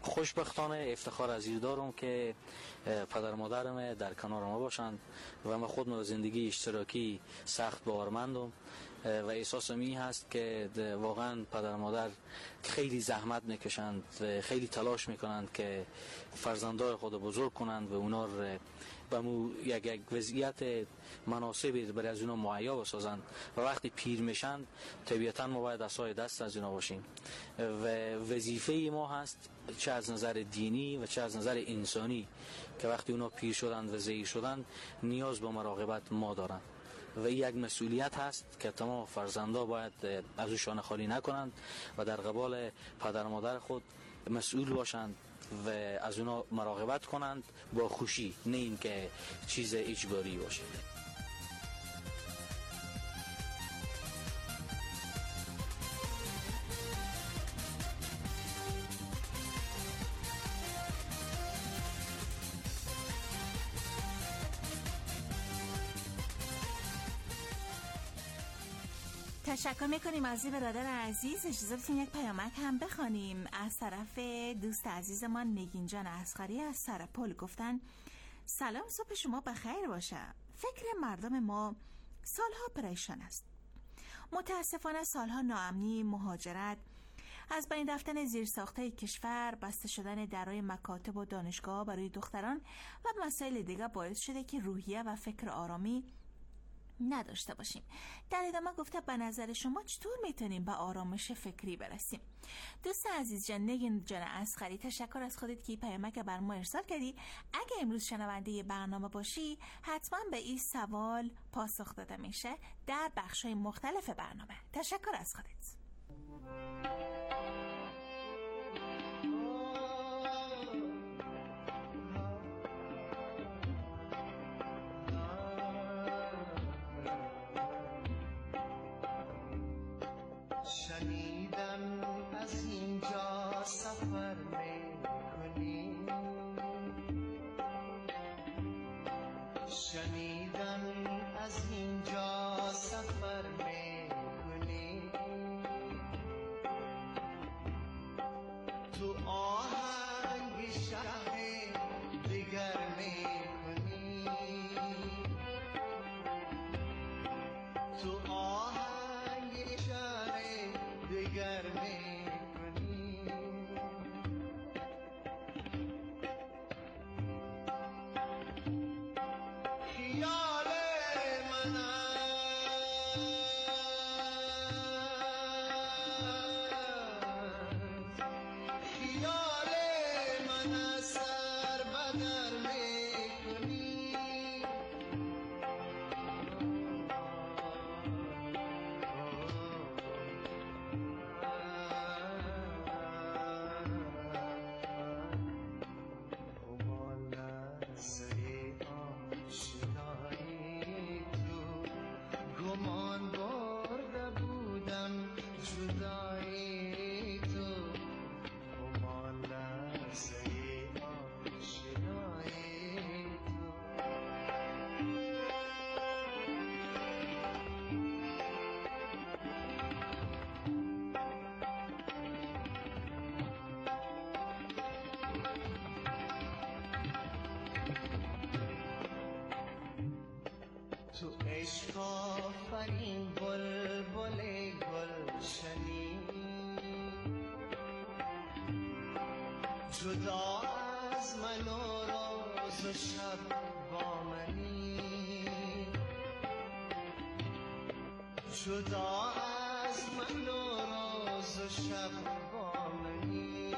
خوشبختانه افتخار از این دارم که پدر مادرم در کنار ما باشند و من خودم زندگی اشتراکی سخت باورمندم و احساسم این هست که واقعا پدر مادر خیلی زحمت میکشند و خیلی تلاش میکنند که فرزندان خود بزرگ کنند و اونا به یک وضعیت مناسبی برای از اونا مهیا بسازند و وقتی پیر میشن طبیعتا ما باید عصای دست از اونا باشیم و وظیفه ما هست چه از نظر دینی و چه از نظر انسانی که وقتی اونا پیر شدند و ضعیف شدند نیاز به مراقبت ما دارند و این یک مسئولیت هست که تمام فرزندا باید از اوشان خالی نکنند و در قبال پدر مادر خود مسئول باشند و از اونا مراقبت کنند با خوشی، نه اینکه چیز اجباری باشه. تشکر میکنیم از این برادر عزیز. اجازه بدین یک پیامک هم بخوانیم از طرف دوست عزیزمان نگین جان اصغری از سرپل. گفتن سلام، صبح شما بخیر باشه. فکر مردم ما سالها پریشان است. متاسفانه سالها ناامنی، مهاجرت، از بین رفتن زیرساختهای کشور، بسته شدن درهای مکاتب و دانشگاه برای دختران و مسائل دیگه باعث شده که روحیه و فکر آرامی نداشته باشیم. در ادامه گفته به نظر شما چطور میتونیم به آرامش فکری برسیم؟ دوست عزیز جان نگین جان اصغری، تشکر از خودت که پیامک بر ما ارسال کردی. اگه امروز شنونده برنامه باشی حتما به این سوال پاسخ داده میشه در بخش‌های مختلف برنامه. تشکر از خودت. شنیدم از اینجا سفر میکنی، شنیدم از اینجا سفر میکنی، تو آهنگ شهر دیگر میکنی، تو آهنگ شهر دیگر میکنی. خیال من خیال من سر بدر میکنی، گمان برده بودم جدایی تو، گمان لحظه آشنایی تو عشق آفرین بلبل گلشنی، جدا از من و روز و شب با منی، جدا از من و روز و شب با منی.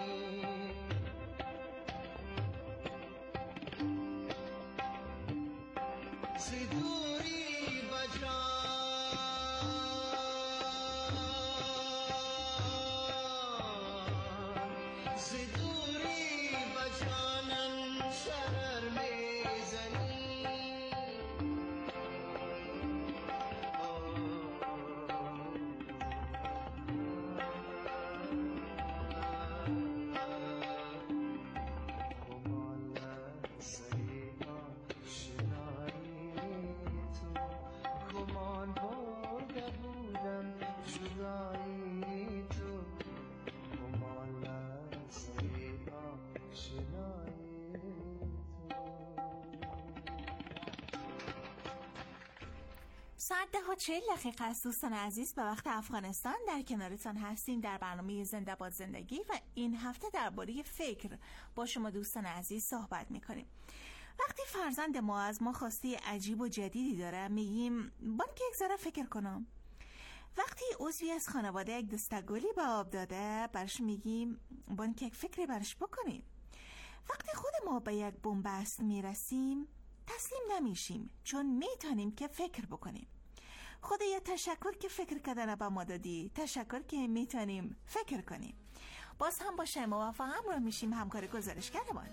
زدوری بجان زدوری بجانم شرر میزنی، گمان برده بودم جدایی تو، گمان لحظه ساعت 10:40 است دوستان عزیز، به وقت افغانستان در کنارتان هستیم در برنامه زنده باد زندگی و این هفته درباره فکر با شما دوستان عزیز صحبت میکنیم. وقتی فرزند ما از ما خواسته عجیب و جدیدی داره میگیم بان که یک ذره فکر کنم. وقتی عضوی از خانواده یک دستگلی به آب داده برش میگیم بان که یک فکری برش بکنیم. وقتی خود ما به یک بنبست میرسیم تسلیم نمیشیم چون میتونیم که فکر بکنیم. خدایا تشکر که فکر کردن به ما دادی، تشکر که میتونیم فکر کنیم. باز هم با شما موفق همراه میشیم همکار گزارشگرمان.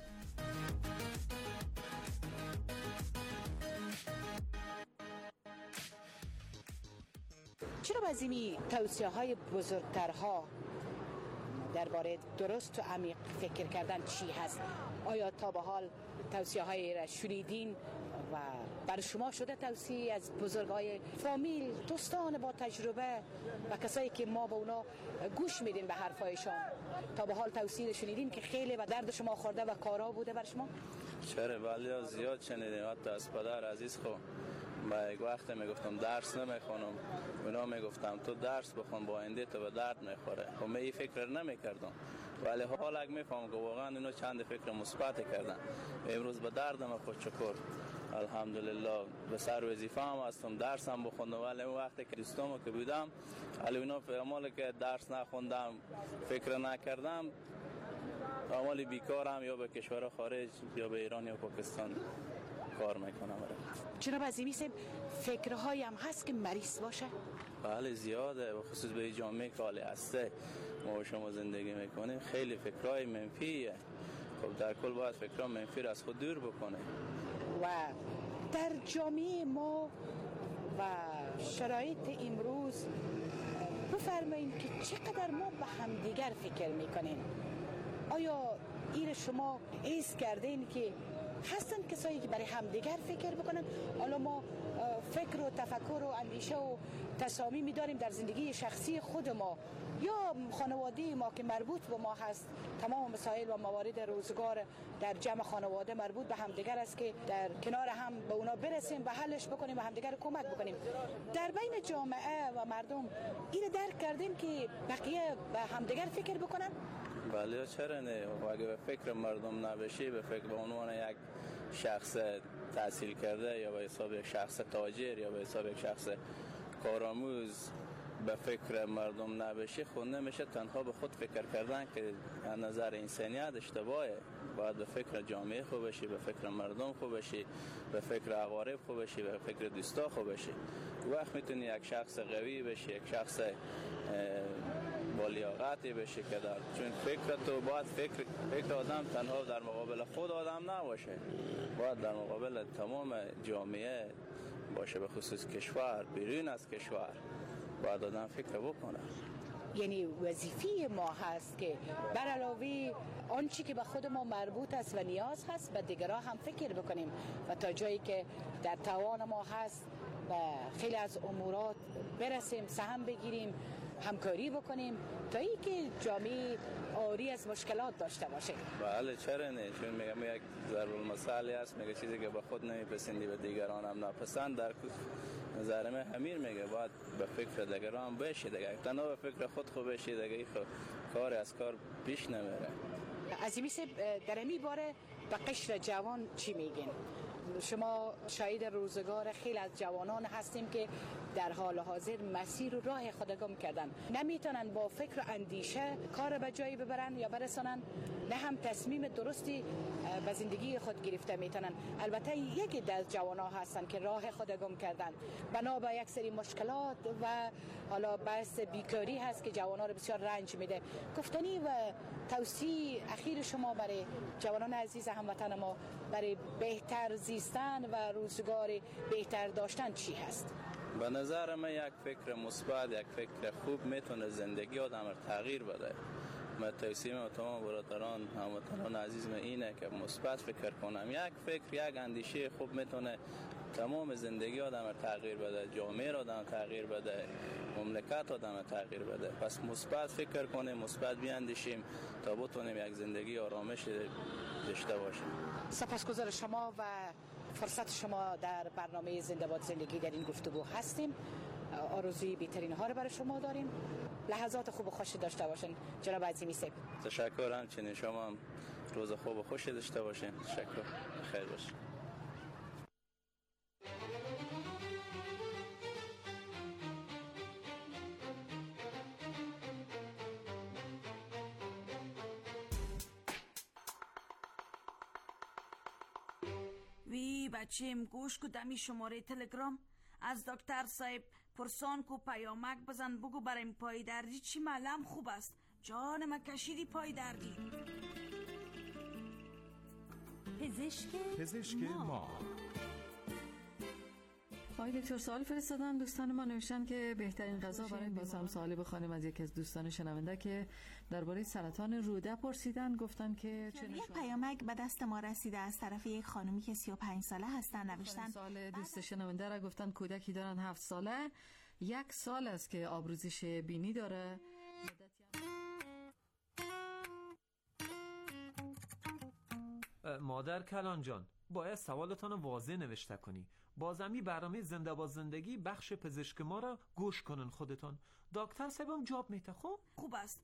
چرا بعضی توصیه های بزرگترها درباره درست و عمیق فکر کردن چی هست؟ آیا تا به حال توصیه های را شنیدین و بر شما شده توصیه از بزرگای فامیل، دوستان با تجربه و کسایی که ما به اونا گوش میدیم به حرفایشان؟ تا به حال توصیه شنیدین که خیلی به درد شما خورده و کارا بوده بر شما؟ چرا ولی زیاد شنیدیم. حتی از پدر عزیز خو با یک وقت میگفتم درس نمیخونم، اونا میگفتم تو درس بخون با آینده تو به درد میخوره. خب من این فکر نمیکردم ولی حالا اگه میفهمم که واقعا اینا چند فکر مثبت کردن امروز به دردم خود شکر الحمدلله. به سر وظیفه هم هستم، درس هم بخوندم ولی اون وقتی که دوستامو که بودم ولی اینا فهمال که درس نخوندم فکر نکردم اعمال بیکارم یا به کشور خارج یا به ایران یا پاکستان کار میکنم. جناب عظیمی صاحب فکرهایی هم هست که مریض باشه؟ بله زیاده، و خصوص به جامعه که حالی هسته ما شما زندگی میکنیم خیلی فکرهای منفیه. خب در کل باید فکرها منفی را از خود دور بکنه. و در جامعه ما و شرایط امروز بفرمایید که چقدر ما به همدیگر فکر میکنیم. آیا این شما حس کردین که هستن کسایی که برای همدیگر فکر بکنن؟ حالا ما فکر و تفکر و اندیشه و تصامیمی داریم در زندگی شخصی خود ما یا خانواده ما که مربوط به ما هست. تمام مسائل و موارد روزگار در جمع خانواده مربوط به همدیگر است که در کنار هم به اونا برسیم و حلش بکنیم و همدیگر کمک بکنیم. در بین جامعه و مردم این درک کردیم که بقیه به همدیگر فکر بکنن؟ بله چرا نه. اگه به فکر مردم نباشی، به فکر به عنوان یک شخص تحصیل کرده یا به حساب یک شخص تاجر یا به حساب یک شخص کارآموز به فکر مردم نباشی، خود نمیشه تنها به خود فکر کردن که از نظر انسانیت اشتباهه. باید به فکر جامعه خوب باشی، به فکر مردم خوب باشی، به فکر اقارب خوب باشی، به فکر دوستا خوب باشی. وقت میتونی یک شخص قوی بشی، یک شخص با لیاقتی بشه که دار. چون فکر تو باید فکر آدم تنها در مقابل خود آدم نباشه، باید در مقابل تمام جامعه باشه، به خصوص کشور، بیرون از کشور باید آدم فکر بکنه. یعنی وظیفه ما هست که بر علاوه آنچه که به خود ما مربوط است و نیاز هست به دیگران هم فکر بکنیم و تا جایی که در توان ما هست و خیلی از امورات برسیم، سهم بگیریم، همکاری بکنیم تا ای که جامعه آری از مشکلات داشته باشه. بله چرا نه. چون میگم یک ضرب المثل است، میگه چیزی که به خود نمیپسندی به دیگران هم نپسند. در نظر من همین میگه باید به فکر دیگران باشی دیگه. تنها به فکر خود خوب باشی دیگه کار از کار پیش نمیره. عظیمی صاحب در این باره به قشر جوان چی میگین؟ شما شاهد روزگار خیلی از جوانان هستیم که در حال حاضر مسیر و راه خود گم کردن، نمیتونن با فکر و اندیشه کار به جایی ببرن یا برسانن، نه هم تصمیم درستی به زندگی خود گرفته میتونن. البته یکی از جوانان هستن که راه خود گم کردن بنا به یک سری مشکلات و حالا بحث بیکاری هست که جوانان رو بسیار رنج میده. گفتنی و توصیه اخیر شما برای جوانان عزیز هموطن ما برای بهتر زیستن و روزگار بهتر داشتن چی هست؟ به نظر من یک فکر مثبت، یک فکر خوب میتونه زندگی آدم رو تغییر بده. من توصیه تمام برادران هموطنان عزیز من اینه که مثبت فکر کنم. یک فکر، یک اندیشه خوب میتونه تمام زندگی آدم رو تغییر بده، جامعه رو آدم تغییر بده، مملکت آدم تغییر بده. پس مثبت فکر کنیم، مثبت بیاندیشیم تا بتونیم یک زندگی آرامش داشته باشیم. سپاسگزار شما و فرصت شما در برنامه زنده باد زندگی در این گفتگو هستیم. آرزوی بهترین ها رو برای شما داریم. لحظات خوب و خوشی داشته باشین جناب عظیمی صاحب. تشکر. همچنین شما هم روز خوب و خوشی داشته باشین. تشکر. خیر باشین. وی بچیم گوش کو دمی شماره تلگرام از دکتر صاحب پرسان کو پیامک بزن بگو برای پای دردی چی معلم خوب است. جان من کشیدی پای دردی. پزشک ما. آقای دکتر سوال فرستادن دوستان ما، نوشتن که بهترین غذا برای بازم سوالی بخوانیم از یکی از دوستان شنونده که درباره سرطان روده پرسیدن. گفتن که یک پیامک به دست ما رسیده از طرف یک خانومی که 35 ساله هستن. نوشتن سال دوست شنونده را گفتن کودکی دارن 7 ساله، 1 سال است که آبروزش بینی داره. مادر کلان جان، باید سوالتان واضح نوشته کنی. بازمی برنامه زنده با زندگی بخش پزشک ما را گوش کنن خودتان. دکتر صاحبم جواب میده. خوب است.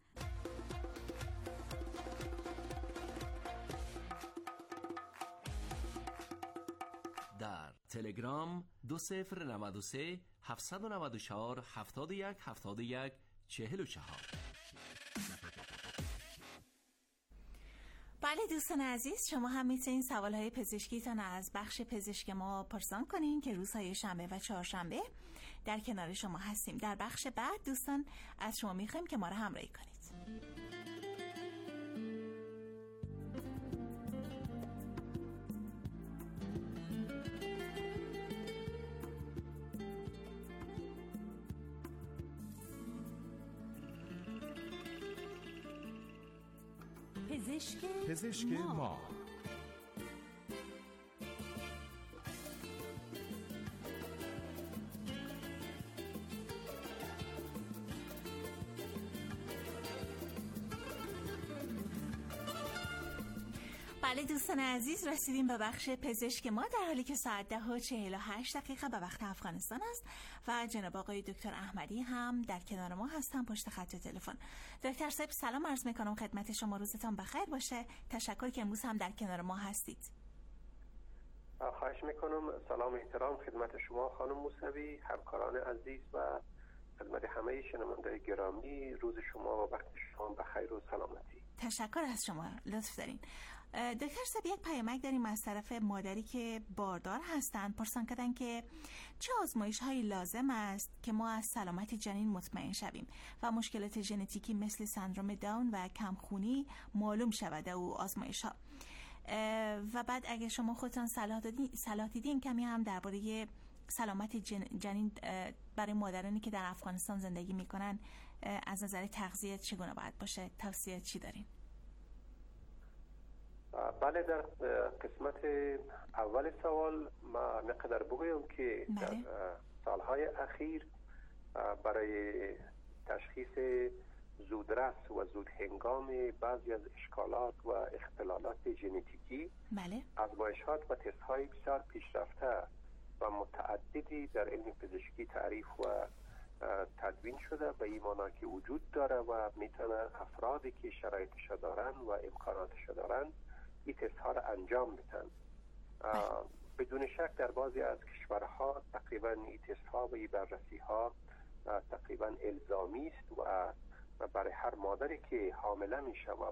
در تلگرام 2093 794 71 71 44. بله دوستان عزیز، شما هم میتونین سوالهای پزشکیتان از بخش پزشک ما پرسان کنین که روزهای شنبه و چهارشنبه در کنار شما هستیم. در بخش بعد دوستان از شما میخوایم که ما را همراهی کنید. پزشک ما. بله دوستان عزیز، رسیدیم به بخش پزشک ما در حالی که ساعت 10:48 به وقت افغانستان است و جناب آقای دکتر احمدی هم در کنار ما هستن پشت خط تلفن. دکتر صاحب سلام عرض میکنم خدمت شما، روزتان بخیر باشه. تشکر که امروز هم در کنار ما هستید. خواهش میکنم. سلام احترام خدمت شما خانم موسوی، همکاران عزیز و خدمت همه شنوندگان گرامی. روز شما و وقت شما بخیر و سلامتی. تشکر از شما، لطف دارین. دکتر صاحب یک پیامک داریم از طرف مادری که باردار هستند. پرسان کردن که چه آزمایش‌هایی لازم است که ما از سلامت جنین مطمئن شویم و مشکلات ژنتیکی مثل سندرم داون و کمخونی معلوم شود او آزمایش‌ها. و بعد اگه شما خودتان صلاح دیدین کمی هم درباره سلامت جنین برای مادرانی که در افغانستان زندگی میکنن از نظر تغذیه چگونه باید باشه، توصیه چی دارین؟ بله، در قسمت اول سوال ما نقدر بگویم که در سالهای اخیر برای تشخیص زودرس و زود هنگام بعضی از اشکالات و اختلالات ژنتیکی آزمایشات و تست‌های بسیار پیشرفته و متعددی در علم پزشکی تعریف و تدوین شده به این معنا که وجود داره و میتونه افرادی که شرایطش دارن و امکاناتش دارن این تست ها را انجام بدن. بدون شک در بعضی از کشورها تقریبا این تست ها و این بررسی ها تقریبا الزامی است و برای هر مادری که حامله میشه و